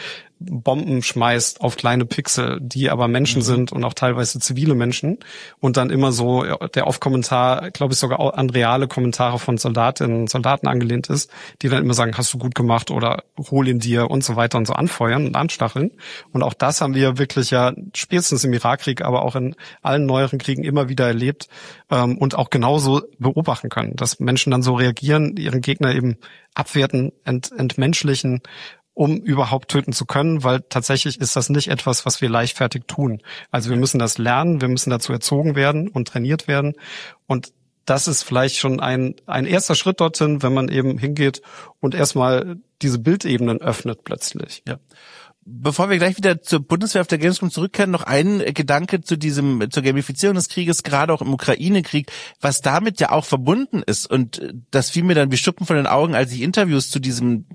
Bomben schmeißt auf kleine Pixel, die aber Menschen sind und auch teilweise zivile Menschen und dann immer so der Off-Kommentar, glaube ich sogar an reale Kommentare von Soldatinnen und Soldaten angelehnt ist, die dann immer sagen, hast du gut gemacht oder hol ihn dir und so weiter und so anfeuern und anstacheln. Und auch das haben wir wirklich ja spätestens im Irakkrieg, aber auch in allen neueren Kriegen immer wieder erlebt und auch genauso beobachten können, dass Menschen dann so reagieren, ihren Gegner eben abwerten, entmenschlichen, um überhaupt töten zu können, weil tatsächlich ist das nicht etwas, was wir leichtfertig tun. Also wir müssen das lernen, wir müssen dazu erzogen werden und trainiert werden und das ist vielleicht schon ein erster Schritt dorthin, wenn man eben hingeht und erstmal diese Bildebenen öffnet plötzlich.
Ja. Bevor wir gleich wieder zur Bundeswehr auf der Gamescom zurückkehren, noch ein Gedanke zur Gamifizierung des Krieges, gerade auch im Ukraine-Krieg, was damit ja auch verbunden ist. Und das fiel mir dann wie Schuppen von den Augen, als ich Interviews zu diesem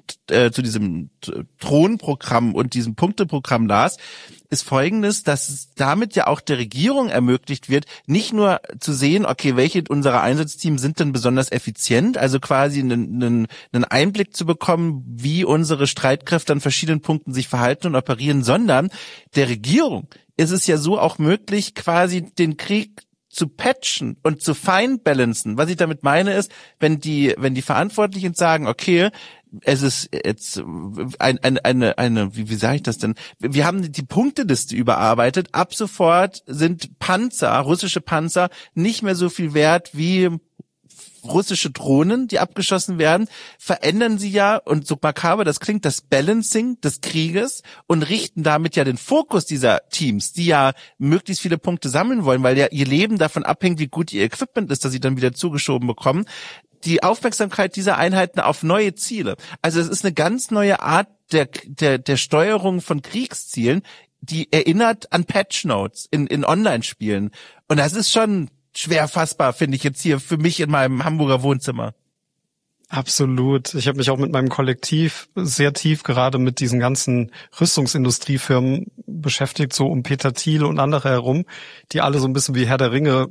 Thronprogramm und diesem Punkteprogramm las, ist Folgendes, dass es damit ja auch der Regierung ermöglicht wird, nicht nur zu sehen, okay, welche unserer Einsatzteams sind denn besonders effizient, also quasi einen Einblick zu bekommen, wie unsere Streitkräfte an verschiedenen Punkten sich verhalten und operieren, sondern der Regierung ist es ja so auch möglich, quasi den Krieg zu patchen und zu feinbalancen. Was ich damit meine ist, wenn die Verantwortlichen sagen, okay, es ist jetzt eine, wie sage ich das denn? Wir haben die Punkteliste überarbeitet. Ab sofort sind Panzer, russische Panzer, nicht mehr so viel wert wie russische Drohnen, die abgeschossen werden, verändern sie ja, und so makaber das klingt, das Balancing des Krieges und richten damit ja den Fokus dieser Teams, die ja möglichst viele Punkte sammeln wollen, weil ja ihr Leben davon abhängt, wie gut ihr Equipment ist, das sie dann wieder zugeschoben bekommen, die Aufmerksamkeit dieser Einheiten auf neue Ziele. Also es ist eine ganz neue Art der Steuerung von Kriegszielen, die erinnert an Patch Notes in Online-Spielen. Und das ist schon schwer fassbar, finde ich jetzt hier für mich in meinem Hamburger Wohnzimmer.
Absolut. Ich habe mich auch mit meinem Kollektiv sehr tief gerade mit diesen ganzen Rüstungsindustriefirmen beschäftigt, so um Peter Thiel und andere herum, die alle so ein bisschen wie Herr der Ringe,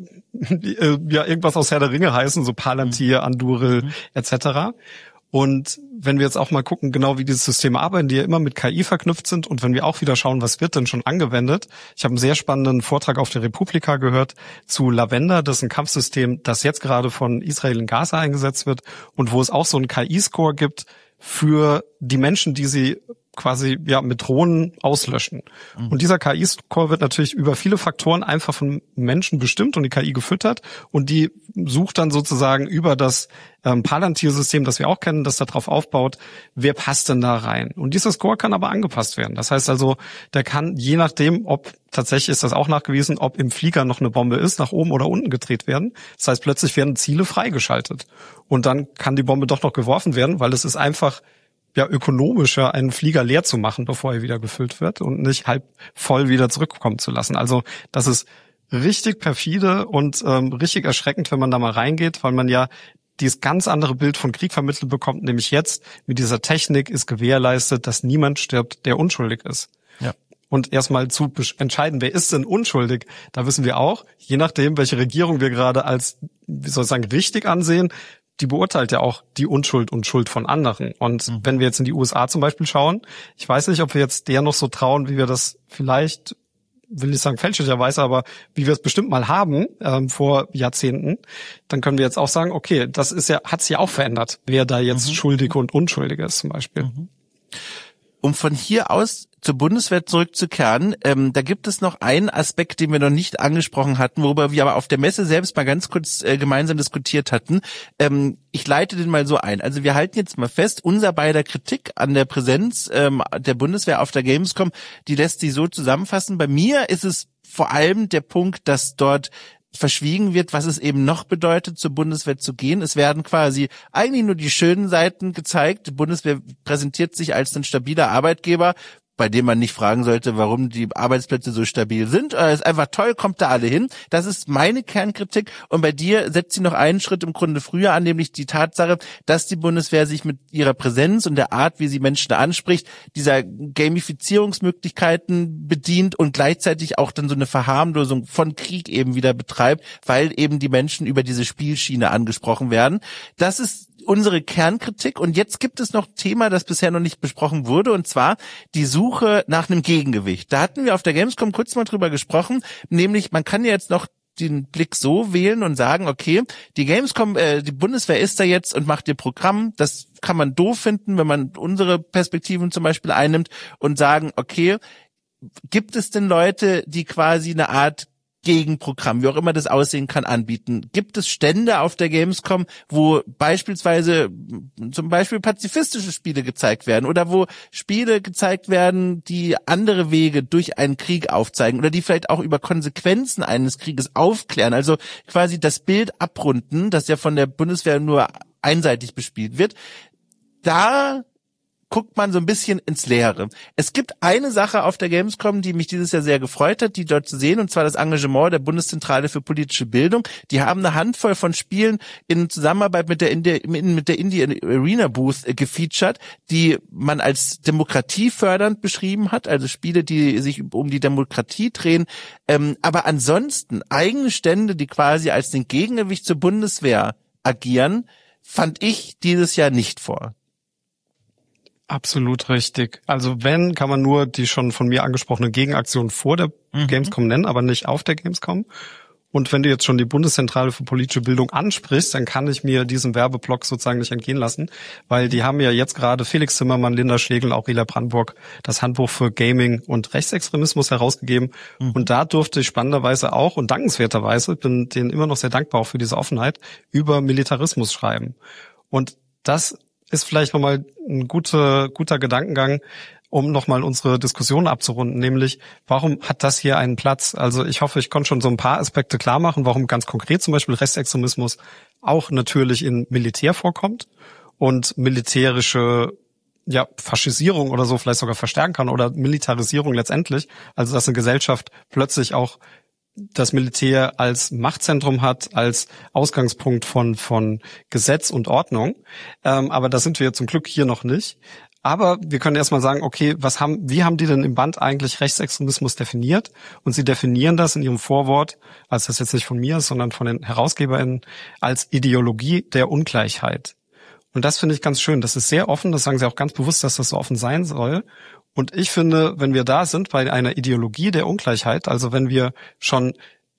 ja irgendwas aus Herr der Ringe heißen, so Palantir, Anduril etc. Und wenn wir jetzt auch mal gucken, genau wie diese Systeme arbeiten, die ja immer mit KI verknüpft sind, und wenn wir auch wieder schauen, was wird denn schon angewendet. Ich habe einen sehr spannenden Vortrag auf der Republika gehört zu Lavender, das ist ein Kampfsystem, das jetzt gerade von Israel in Gaza eingesetzt wird und wo es auch so einen KI-Score gibt für die Menschen, die sie quasi ja mit Drohnen auslöschen. Und dieser KI-Score wird natürlich über viele Faktoren einfach von Menschen bestimmt und die KI gefüttert und die sucht dann sozusagen über das Palantir-System, das wir auch kennen, das da drauf aufbaut, wer passt denn da rein? Und dieser Score kann aber angepasst werden. Das heißt also, der kann je nachdem, ob tatsächlich ist das auch nachgewiesen, ob im Flieger noch eine Bombe ist, nach oben oder unten gedreht werden. Das heißt, plötzlich werden Ziele freigeschaltet und dann kann die Bombe doch noch geworfen werden, weil es ist einfach ja ökonomischer, einen Flieger leer zu machen, bevor er wieder gefüllt wird und nicht halb voll wieder zurückkommen zu lassen. Also das ist richtig perfide und richtig erschreckend, wenn man da mal reingeht, weil man ja dieses ganz andere Bild von Krieg vermittelt bekommt, nämlich jetzt mit dieser Technik ist gewährleistet, dass niemand stirbt, der unschuldig ist.
Ja.
Und erstmal zu entscheiden, wer ist denn unschuldig, da wissen wir auch, je nachdem, welche Regierung wir gerade als, wie soll ich sagen, richtig ansehen, die beurteilt ja auch die Unschuld und Schuld von anderen. Und wenn wir jetzt in die USA zum Beispiel schauen, ich weiß nicht, ob wir jetzt der noch so trauen, wie wir das vielleicht, will nicht sagen fälschlicherweise, aber wie wir es bestimmt mal haben vor Jahrzehnten, dann können wir jetzt auch sagen, okay, das ist ja, hat sich ja auch verändert, wer da jetzt Schuldige und Unschuldige ist zum Beispiel.
Um von hier aus zur Bundeswehr zurückzukehren, da gibt es noch einen Aspekt, den wir noch nicht angesprochen hatten, worüber wir aber auf der Messe selbst mal ganz kurz gemeinsam diskutiert hatten. Ich leite den mal so ein. Also wir halten jetzt mal fest, unser beider Kritik an der Präsenz der Bundeswehr auf der Gamescom, die lässt sich so zusammenfassen. Bei mir ist es vor allem der Punkt, dass dort verschwiegen wird, was es eben noch bedeutet, zur Bundeswehr zu gehen. Es werden quasi eigentlich nur die schönen Seiten gezeigt. Die Bundeswehr präsentiert sich als ein stabiler Arbeitgeber, bei dem man nicht fragen sollte, warum die Arbeitsplätze so stabil sind. Ist einfach toll, kommt da alle hin. Das ist meine Kernkritik. Und bei dir setzt sie noch einen Schritt im Grunde früher an, nämlich die Tatsache, dass die Bundeswehr sich mit ihrer Präsenz und der Art, wie sie Menschen anspricht, dieser Gamifizierungsmöglichkeiten bedient und gleichzeitig auch dann so eine Verharmlosung von Krieg eben wieder betreibt, weil eben die Menschen über diese Spielschiene angesprochen werden. Das ist unsere Kernkritik. Und jetzt gibt es noch ein Thema, das bisher noch nicht besprochen wurde, und zwar die Suche nach einem Gegengewicht. Da hatten wir auf der Gamescom kurz mal drüber gesprochen, nämlich man kann ja jetzt noch den Blick so wählen und sagen, okay, die Gamescom, die Bundeswehr ist da jetzt und macht ihr Programm. Das kann man doof finden, wenn man unsere Perspektiven zum Beispiel einnimmt und sagen, okay, gibt es denn Leute, die quasi eine Art Gegenprogramm, wie auch immer das aussehen kann, anbieten? Gibt es Stände auf der Gamescom, wo beispielsweise zum Beispiel pazifistische Spiele gezeigt werden oder wo Spiele gezeigt werden, die andere Wege durch einen Krieg aufzeigen oder die vielleicht auch über Konsequenzen eines Krieges aufklären, also quasi das Bild abrunden, das ja von der Bundeswehr nur einseitig bespielt wird? Da guckt man so ein bisschen ins Leere. Es gibt eine Sache auf der Gamescom, die mich dieses Jahr sehr gefreut hat, die dort zu sehen, und zwar das Engagement der Bundeszentrale für politische Bildung. Die haben eine Handvoll von Spielen in Zusammenarbeit mit der Indie Arena Booth gefeatured, die man als demokratiefördernd beschrieben hat, also Spiele, die sich um die Demokratie drehen, aber ansonsten eigene Stände, die quasi als den Gegengewicht zur Bundeswehr agieren, fand ich dieses Jahr nicht vor.
Absolut richtig. Also wenn, kann man nur die schon von mir angesprochene Gegenaktion vor der Gamescom nennen, aber nicht auf der Gamescom. Und wenn du jetzt schon die Bundeszentrale für politische Bildung ansprichst, dann kann ich mir diesen Werbeblock sozusagen nicht entgehen lassen, weil die haben ja jetzt gerade Felix Zimmermann, Linda Schlegel, Aurelia Brandenburg das Handbuch für Gaming und Rechtsextremismus herausgegeben. Und da durfte ich spannenderweise auch und dankenswerterweise, bin denen immer noch sehr dankbar auch für diese Offenheit, über Militarismus schreiben. Und das ist vielleicht nochmal ein guter Gedankengang, um nochmal unsere Diskussion abzurunden, nämlich, warum hat das hier einen Platz? Also ich hoffe, ich konnte schon so ein paar Aspekte klar machen, warum ganz konkret zum Beispiel Rechtsextremismus auch natürlich in Militär vorkommt und militärische Faschisierung oder so vielleicht sogar verstärken kann oder Militarisierung letztendlich, also dass eine Gesellschaft plötzlich auch das Militär als Machtzentrum hat, als Ausgangspunkt von Gesetz und Ordnung. Aber da sind wir zum Glück hier noch nicht. Aber wir können erstmal sagen, okay, wie haben die denn im Band eigentlich Rechtsextremismus definiert? Und sie definieren das in ihrem Vorwort, also das jetzt nicht von mir, sondern von den HerausgeberInnen, als Ideologie der Ungleichheit. Und das finde ich ganz schön. Das ist sehr offen, das sagen sie auch ganz bewusst, dass das so offen sein soll. Und ich finde, wenn wir da sind bei einer Ideologie der Ungleichheit, also wenn wir schon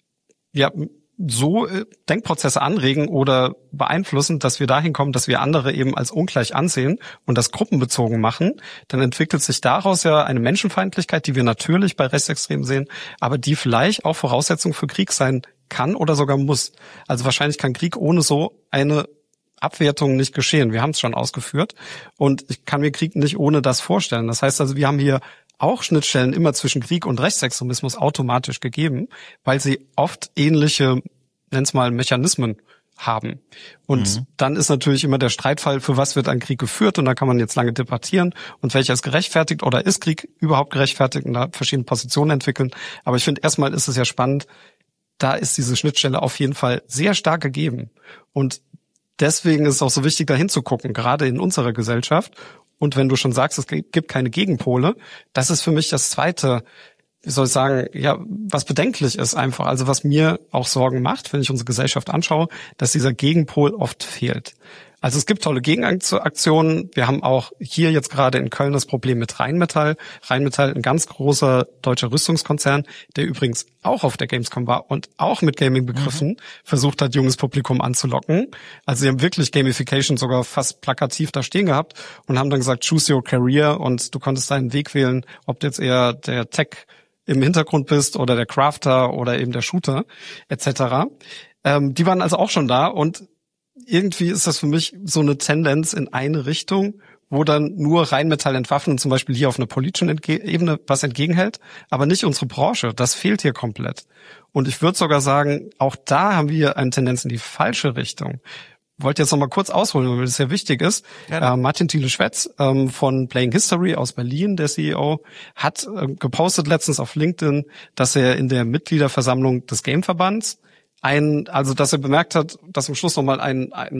so Denkprozesse anregen oder beeinflussen, dass wir dahin kommen, dass wir andere eben als ungleich ansehen und das gruppenbezogen machen, dann entwickelt sich daraus ja eine Menschenfeindlichkeit, die wir natürlich bei Rechtsextremen sehen, aber die vielleicht auch Voraussetzung für Krieg sein kann oder sogar muss. Also wahrscheinlich kann Krieg ohne so eine Abwertung nicht geschehen. Wir haben es schon ausgeführt und ich kann mir Krieg nicht ohne das vorstellen. Das heißt also, wir haben hier auch Schnittstellen immer zwischen Krieg und Rechtsextremismus automatisch gegeben, weil sie oft ähnliche, nenn's mal, Mechanismen haben. Und dann ist natürlich immer der Streitfall, für was wird ein Krieg geführt, und da kann man jetzt lange debattieren und welcher ist gerechtfertigt oder ist Krieg überhaupt gerechtfertigt und da verschiedene Positionen entwickeln. Aber ich finde, erstmal ist es ja spannend, da ist diese Schnittstelle auf jeden Fall sehr stark gegeben. Und deswegen ist es auch so wichtig, da hinzugucken, gerade in unserer Gesellschaft. Und wenn du schon sagst, es gibt keine Gegenpole, das ist für mich das Zweite, wie soll ich sagen, was bedenklich ist einfach. Also was mir auch Sorgen macht, wenn ich unsere Gesellschaft anschaue, dass dieser Gegenpol oft fehlt. Also es gibt tolle Gegenaktionen. Wir haben auch hier jetzt gerade in Köln das Problem mit Rheinmetall. Rheinmetall, ein ganz großer deutscher Rüstungskonzern, der übrigens auch auf der Gamescom war und auch mit Gaming-Begriffen versucht hat, junges Publikum anzulocken. Also sie haben wirklich Gamification sogar fast plakativ da stehen gehabt und haben dann gesagt, choose your career, und du konntest deinen Weg wählen, ob du jetzt eher der Tech im Hintergrund bist oder der Crafter oder eben der Shooter etc. Die waren also auch schon da, und irgendwie ist das für mich so eine Tendenz in eine Richtung, wo dann nur Rheinmetall entwaffnen zum Beispiel hier auf einer politischen Ebene was entgegenhält, aber nicht unsere Branche. Das fehlt hier komplett. Und ich würde sogar sagen, auch da haben wir eine Tendenz in die falsche Richtung. Ich wollte jetzt noch mal kurz ausholen, weil das sehr wichtig ist. Martin Thiele-Schwetz von Playing History aus Berlin, der CEO, hat gepostet letztens auf LinkedIn, dass er in der Mitgliederversammlung des Gameverbands dass er bemerkt hat, dass am Schluss nochmal eine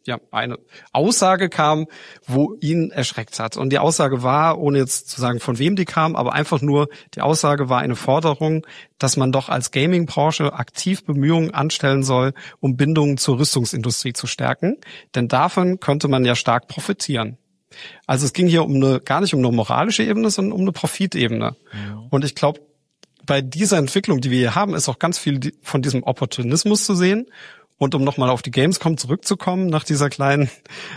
eine Aussage kam, wo ihn erschreckt hat. Und die Aussage war, ohne jetzt zu sagen, von wem die kam, aber einfach nur, die Aussage war eine Forderung, dass man doch als Gaming-Branche aktiv Bemühungen anstellen soll, um Bindungen zur Rüstungsindustrie zu stärken. Denn davon könnte man ja stark profitieren. Also es ging hier gar nicht um eine moralische Ebene, sondern um eine Profitebene. Ja. Und ich glaube, bei dieser Entwicklung, die wir hier haben, ist auch ganz viel von diesem Opportunismus zu sehen. Und um nochmal auf die Gamescom zurückzukommen, nach dieser kleinen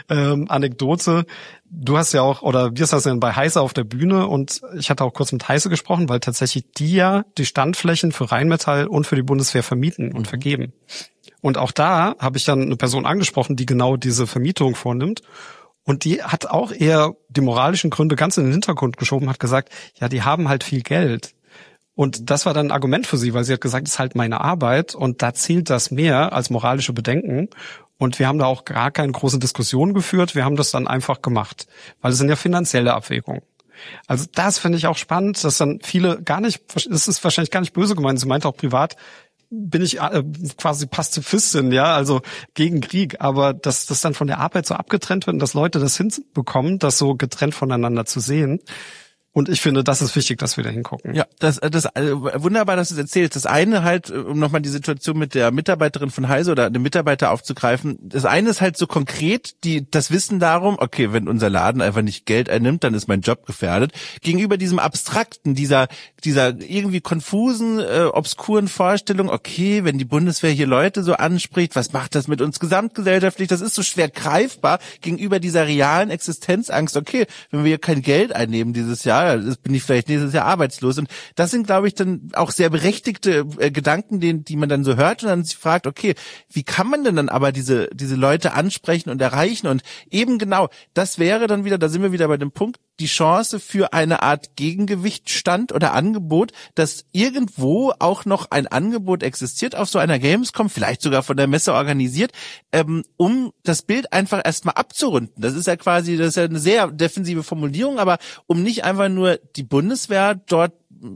Anekdote, du hast ja auch, oder wir saßen ja bei Heise auf der Bühne und ich hatte auch kurz mit Heise gesprochen, weil tatsächlich die ja die Standflächen für Rheinmetall und für die Bundeswehr vermieten und vergeben. Und auch da habe ich dann eine Person angesprochen, die genau diese Vermietung vornimmt. Und die hat auch eher die moralischen Gründe ganz in den Hintergrund geschoben, hat gesagt, ja, die haben halt viel Geld. Und das war dann ein Argument für sie, weil sie hat gesagt, das ist halt meine Arbeit und da zählt das mehr als moralische Bedenken. Und wir haben da auch gar keine große Diskussion geführt, wir haben das dann einfach gemacht, weil es sind ja finanzielle Abwägungen. Also das finde ich auch spannend, dass dann viele es ist wahrscheinlich gar nicht böse gemeint, sie meinte auch privat, bin ich quasi Pazifistin, ja, also gegen Krieg, aber dass das dann von der Arbeit so abgetrennt wird und dass Leute das hinbekommen, das so getrennt voneinander zu sehen. Und ich finde, das ist wichtig, dass wir da hingucken.
Ja, das wunderbar, dass du es erzählst. Das eine halt, um nochmal die Situation mit der Mitarbeiterin von Heise oder dem Mitarbeiter aufzugreifen. Das eine ist halt so konkret, das Wissen darum, okay, wenn unser Laden einfach nicht Geld einnimmt, dann ist mein Job gefährdet. Gegenüber diesem abstrakten, dieser irgendwie konfusen, obskuren Vorstellung, okay, wenn die Bundeswehr hier Leute so anspricht, was macht das mit uns gesamtgesellschaftlich? Das ist so schwer greifbar gegenüber dieser realen Existenzangst. Okay, wenn wir hier kein Geld einnehmen dieses Jahr, bin ich vielleicht nächstes Jahr arbeitslos. Und das sind, glaube ich, dann auch sehr berechtigte Gedanken, die man dann so hört und dann sich fragt, okay, wie kann man denn dann aber diese Leute ansprechen und erreichen? Und eben genau, das wäre dann wieder, da sind wir wieder bei dem Punkt, die Chance für eine Art Gegengewichtstand oder Angebot, dass irgendwo auch noch ein Angebot existiert auf so einer Gamescom, vielleicht sogar von der Messe organisiert, um das Bild einfach erstmal abzurunden. Das ist ja eine sehr defensive Formulierung, aber um nicht einfach nur die Bundeswehr dort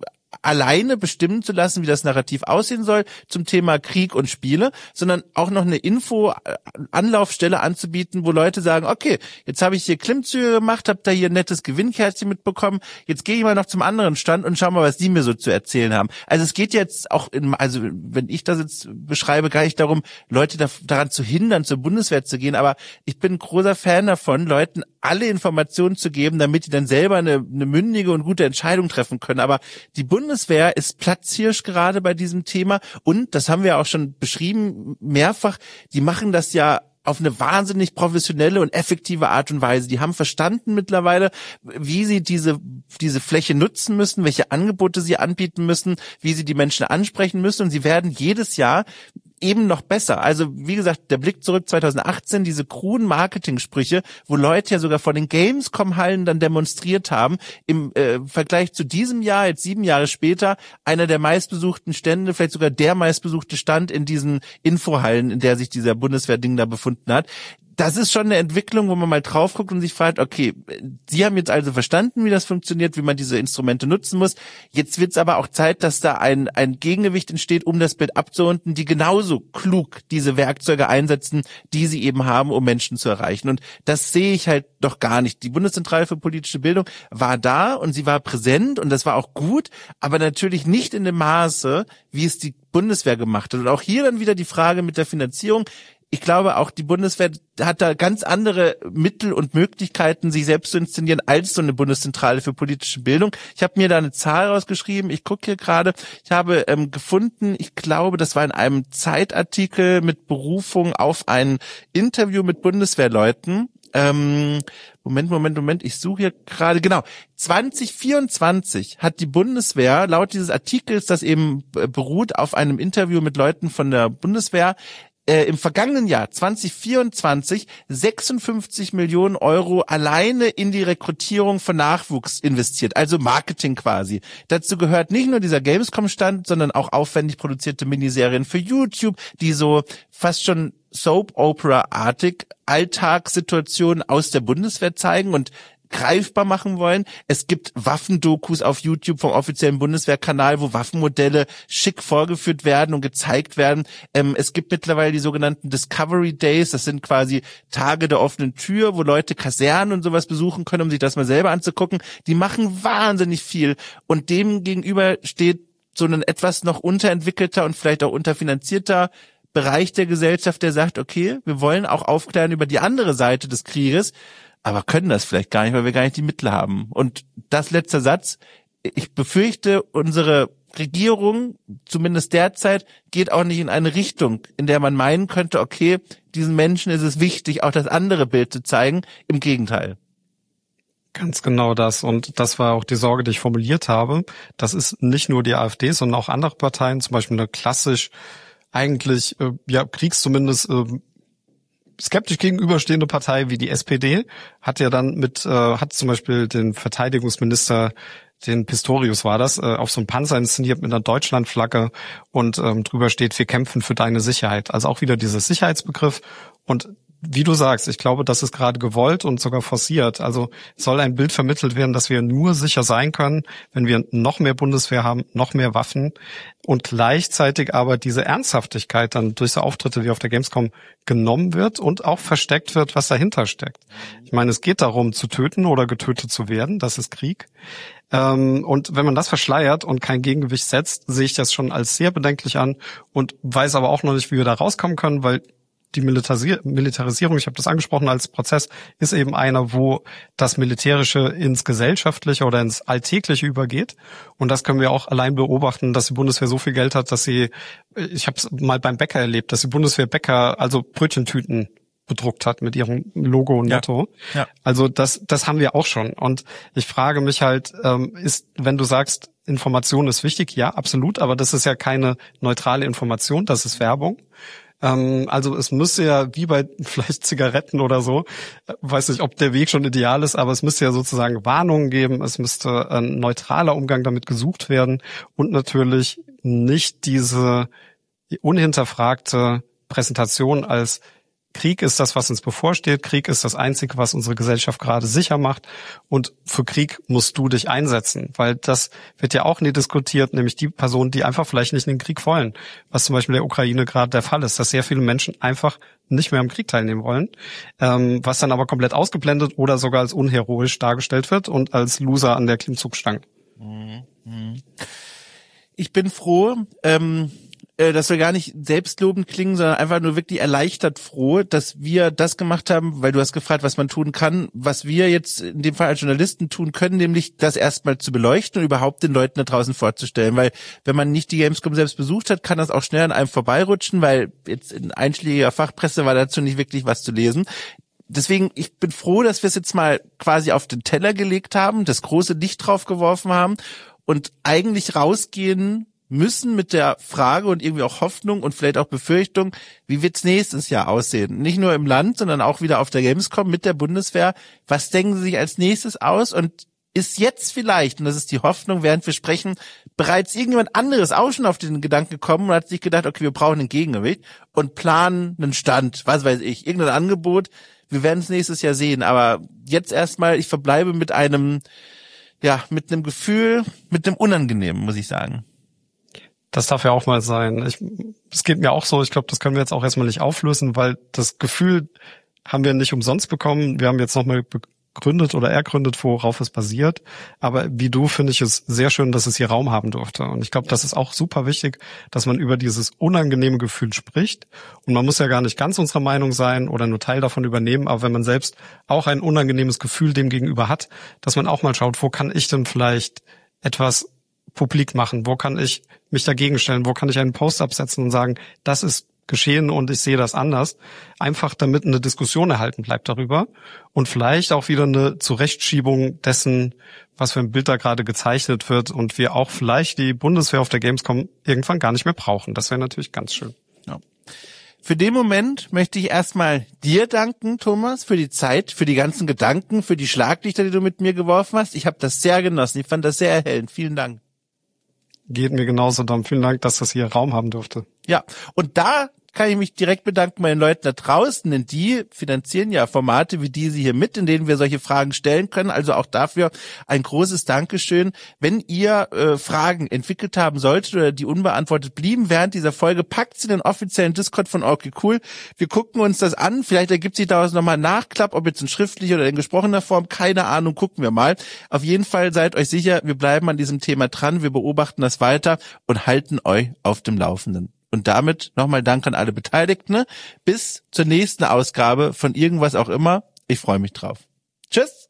alleine bestimmen zu lassen, wie das Narrativ aussehen soll zum Thema Krieg und Spiele, sondern auch noch eine Anlaufstelle anzubieten, wo Leute sagen, okay, jetzt habe ich hier Klimmzüge gemacht, habe da hier ein nettes Gewinnkärtchen mitbekommen, jetzt gehe ich mal noch zum anderen Stand und schau mal, was die mir so zu erzählen haben. Also es geht jetzt auch, wenn ich das jetzt beschreibe, gar nicht darum, Leute daran zu hindern, zur Bundeswehr zu gehen, aber ich bin ein großer Fan davon, Leuten alle Informationen zu geben, damit die dann selber eine mündige und gute Entscheidung treffen können. Aber die Bundeswehr ist Platzhirsch gerade bei diesem Thema und, das haben wir auch schon beschrieben, mehrfach, die machen das ja auf eine wahnsinnig professionelle und effektive Art und Weise. Die haben verstanden mittlerweile, wie sie diese Fläche nutzen müssen, welche Angebote sie anbieten müssen, wie sie die Menschen ansprechen müssen und sie werden jedes Jahr eben noch besser. Also wie gesagt, der Blick zurück 2018, diese kruden Marketing-Sprüche, wo Leute ja sogar vor den Gamescom-Hallen dann demonstriert haben, im Vergleich zu diesem Jahr, jetzt 7 Jahre später, einer der meistbesuchten Stände, vielleicht sogar der meistbesuchte Stand in diesen Infohallen, in der sich dieser Bundeswehrding da befunden hat. Das ist schon eine Entwicklung, wo man mal drauf guckt und sich fragt, okay, Sie haben jetzt also verstanden, wie das funktioniert, wie man diese Instrumente nutzen muss. Jetzt wird es aber auch Zeit, dass da ein Gegengewicht entsteht, um das Bild abzurunden, die genauso klug diese Werkzeuge einsetzen, die sie eben haben, um Menschen zu erreichen. Und das sehe ich halt doch gar nicht. Die Bundeszentrale für politische Bildung war da und sie war präsent und das war auch gut, aber natürlich nicht in dem Maße, wie es die Bundeswehr gemacht hat. Und auch hier dann wieder die Frage mit der Finanzierung. Ich glaube, auch die Bundeswehr hat da ganz andere Mittel und Möglichkeiten, sich selbst zu inszenieren, als so eine Bundeszentrale für politische Bildung. Ich habe mir da eine Zahl rausgeschrieben. Ich gucke hier gerade. Ich habe gefunden, ich glaube, das war in einem Zeitartikel mit Berufung auf ein Interview mit Bundeswehrleuten. Moment, ich suche hier gerade, genau. 2024 hat die Bundeswehr, laut dieses Artikels, das eben beruht auf einem Interview mit Leuten von der Bundeswehr, im vergangenen Jahr 2024 56 Millionen Euro alleine in die Rekrutierung von Nachwuchs investiert, also Marketing quasi. Dazu gehört nicht nur dieser Gamescom-Stand, sondern auch aufwendig produzierte Miniserien für YouTube, die so fast schon Soap-Opera-artig Alltagssituationen aus der Bundeswehr zeigen und greifbar machen wollen. Es gibt Waffendokus auf YouTube vom offiziellen Bundeswehrkanal, wo Waffenmodelle schick vorgeführt werden und gezeigt werden. Es gibt mittlerweile die sogenannten Discovery Days. Das sind quasi Tage der offenen Tür, wo Leute Kasernen und sowas besuchen können, um sich das mal selber anzugucken. Die machen wahnsinnig viel. Und dem gegenüber steht so ein etwas noch unterentwickelter und vielleicht auch unterfinanzierter Bereich der Gesellschaft, der sagt, okay, wir wollen auch aufklären über die andere Seite des Krieges, aber können das vielleicht gar nicht, weil wir gar nicht die Mittel haben. Und das letzte Satz, ich befürchte, unsere Regierung, zumindest derzeit, geht auch nicht in eine Richtung, in der man meinen könnte, okay, diesen Menschen ist es wichtig, auch das andere Bild zu zeigen. Im Gegenteil.
Ganz genau das. Und das war auch die Sorge, die ich formuliert habe. Das ist nicht nur die AfD, sondern auch andere Parteien, zum Beispiel eine klassisch eigentlich zumindest skeptisch gegenüberstehende Partei wie die SPD hat ja dann hat zum Beispiel den Verteidigungsminister, den Pistorius war das, auf so einem Panzer inszeniert mit einer Deutschlandflagge und drüber steht, wir kämpfen für deine Sicherheit. Also auch wieder dieser Sicherheitsbegriff. Und wie du sagst, ich glaube, das ist gerade gewollt und sogar forciert. Also soll ein Bild vermittelt werden, dass wir nur sicher sein können, wenn wir noch mehr Bundeswehr haben, noch mehr Waffen und gleichzeitig aber diese Ernsthaftigkeit dann durch so Auftritte wie auf der Gamescom genommen wird und auch versteckt wird, was dahinter steckt. Ich meine, es geht darum, zu töten oder getötet zu werden. Das ist Krieg. Und wenn man das verschleiert und kein Gegengewicht setzt, sehe ich das schon als sehr bedenklich an und weiß aber auch noch nicht, wie wir da rauskommen können, weil die Militarisierung, ich habe das angesprochen als Prozess, ist eben einer, wo das Militärische ins Gesellschaftliche oder ins Alltägliche übergeht. Und das können wir auch allein beobachten, dass die Bundeswehr so viel Geld hat, dass ich habe es mal beim Bäcker erlebt, dass die Bundeswehr Bäcker, also Brötchentüten bedruckt hat mit ihrem Logo und Motto. Ja. Also das haben wir auch schon. Und ich frage mich halt, wenn du sagst, Information ist wichtig, ja, absolut, aber das ist ja keine neutrale Information, das ist Werbung. Also es müsste ja wie bei vielleicht Zigaretten oder so, weiß nicht, ob der Weg schon ideal ist, aber es müsste ja sozusagen Warnungen geben, es müsste ein neutraler Umgang damit gesucht werden und natürlich nicht diese unhinterfragte Präsentation als Krieg ist das, was uns bevorsteht. Krieg ist das Einzige, was unsere Gesellschaft gerade sicher macht. Und für Krieg musst du dich einsetzen, weil das wird ja auch nie diskutiert, nämlich die Personen, die einfach vielleicht nicht in den Krieg wollen. Was zum Beispiel der Ukraine gerade der Fall ist, dass sehr viele Menschen einfach nicht mehr am Krieg teilnehmen wollen, was dann aber komplett ausgeblendet oder sogar als unheroisch dargestellt wird und als Loser an der Klimmzugstange.
Ich bin froh, dass wir gar nicht selbstlobend klingen, sondern einfach nur wirklich erleichtert froh, dass wir das gemacht haben, weil du hast gefragt, was man tun kann, was wir jetzt in dem Fall als Journalisten tun können, nämlich das erstmal zu beleuchten und überhaupt den Leuten da draußen vorzustellen, weil wenn man nicht die Gamescom selbst besucht hat, kann das auch schnell an einem vorbeirutschen, weil jetzt in einschlägiger Fachpresse war dazu nicht wirklich was zu lesen. Deswegen, ich bin froh, dass wir es jetzt mal quasi auf den Teller gelegt haben, das große Licht drauf geworfen haben und eigentlich rausgehen müssen mit der Frage und irgendwie auch Hoffnung und vielleicht auch Befürchtung, wie wird's nächstes Jahr aussehen? Nicht nur im Land, sondern auch wieder auf der Gamescom mit der Bundeswehr. Was denken Sie sich als nächstes aus? Und ist jetzt vielleicht, und das ist die Hoffnung, während wir sprechen, bereits irgendjemand anderes auch schon auf den Gedanken gekommen und hat sich gedacht, okay, wir brauchen ein Gegengewicht und planen einen Stand, was weiß ich, irgendein Angebot. Wir werden es nächstes Jahr sehen. Aber jetzt erstmal, ich verbleibe mit einem Gefühl, mit einem Unangenehmen, muss ich sagen.
Das darf ja auch mal sein. Es geht mir auch so, ich glaube, das können wir jetzt auch erstmal nicht auflösen, weil das Gefühl haben wir nicht umsonst bekommen. Wir haben jetzt nochmal begründet oder ergründet, worauf es basiert. Aber wie du finde ich es sehr schön, dass es hier Raum haben durfte. Und ich glaube, das ist auch super wichtig, dass man über dieses unangenehme Gefühl spricht. Und man muss ja gar nicht ganz unserer Meinung sein oder nur Teil davon übernehmen. Aber wenn man selbst auch ein unangenehmes Gefühl dem gegenüber hat, dass man auch mal schaut, wo kann ich denn vielleicht etwas publik machen? Wo kann ich mich dagegen stellen? Wo kann ich einen Post absetzen und sagen, das ist geschehen und ich sehe das anders? Einfach damit eine Diskussion erhalten bleibt darüber und vielleicht auch wieder eine Zurechtschiebung dessen, was für ein Bild da gerade gezeichnet wird und wir auch vielleicht die Bundeswehr auf der Gamescom irgendwann gar nicht mehr brauchen. Das wäre natürlich ganz schön.
Ja. Für den Moment möchte ich erstmal dir danken, Thomas, für die Zeit, für die ganzen Gedanken, für die Schlaglichter, die du mit mir geworfen hast. Ich habe das sehr genossen. Ich fand das sehr erhellend. Vielen Dank.
Geht mir genauso, Dom. Vielen Dank, dass das hier Raum haben durfte.
Ja, und da kann ich mich direkt bedanken bei den Leuten da draußen, denn die finanzieren ja Formate wie diese hier mit, in denen wir solche Fragen stellen können. Also auch dafür ein großes Dankeschön. Wenn ihr Fragen entwickelt haben solltet oder die unbeantwortet blieben während dieser Folge, packt sie in den offiziellen Discord von Okay Cool. Wir gucken uns das an. Vielleicht ergibt sich daraus nochmal ein Nachklapp, ob jetzt in schriftlicher oder in gesprochener Form. Keine Ahnung, gucken wir mal. Auf jeden Fall seid euch sicher, wir bleiben an diesem Thema dran. Wir beobachten das weiter und halten euch auf dem Laufenden. Und damit nochmal Dank an alle Beteiligten. Bis zur nächsten Ausgabe von irgendwas auch immer. Ich freue mich drauf. Tschüss!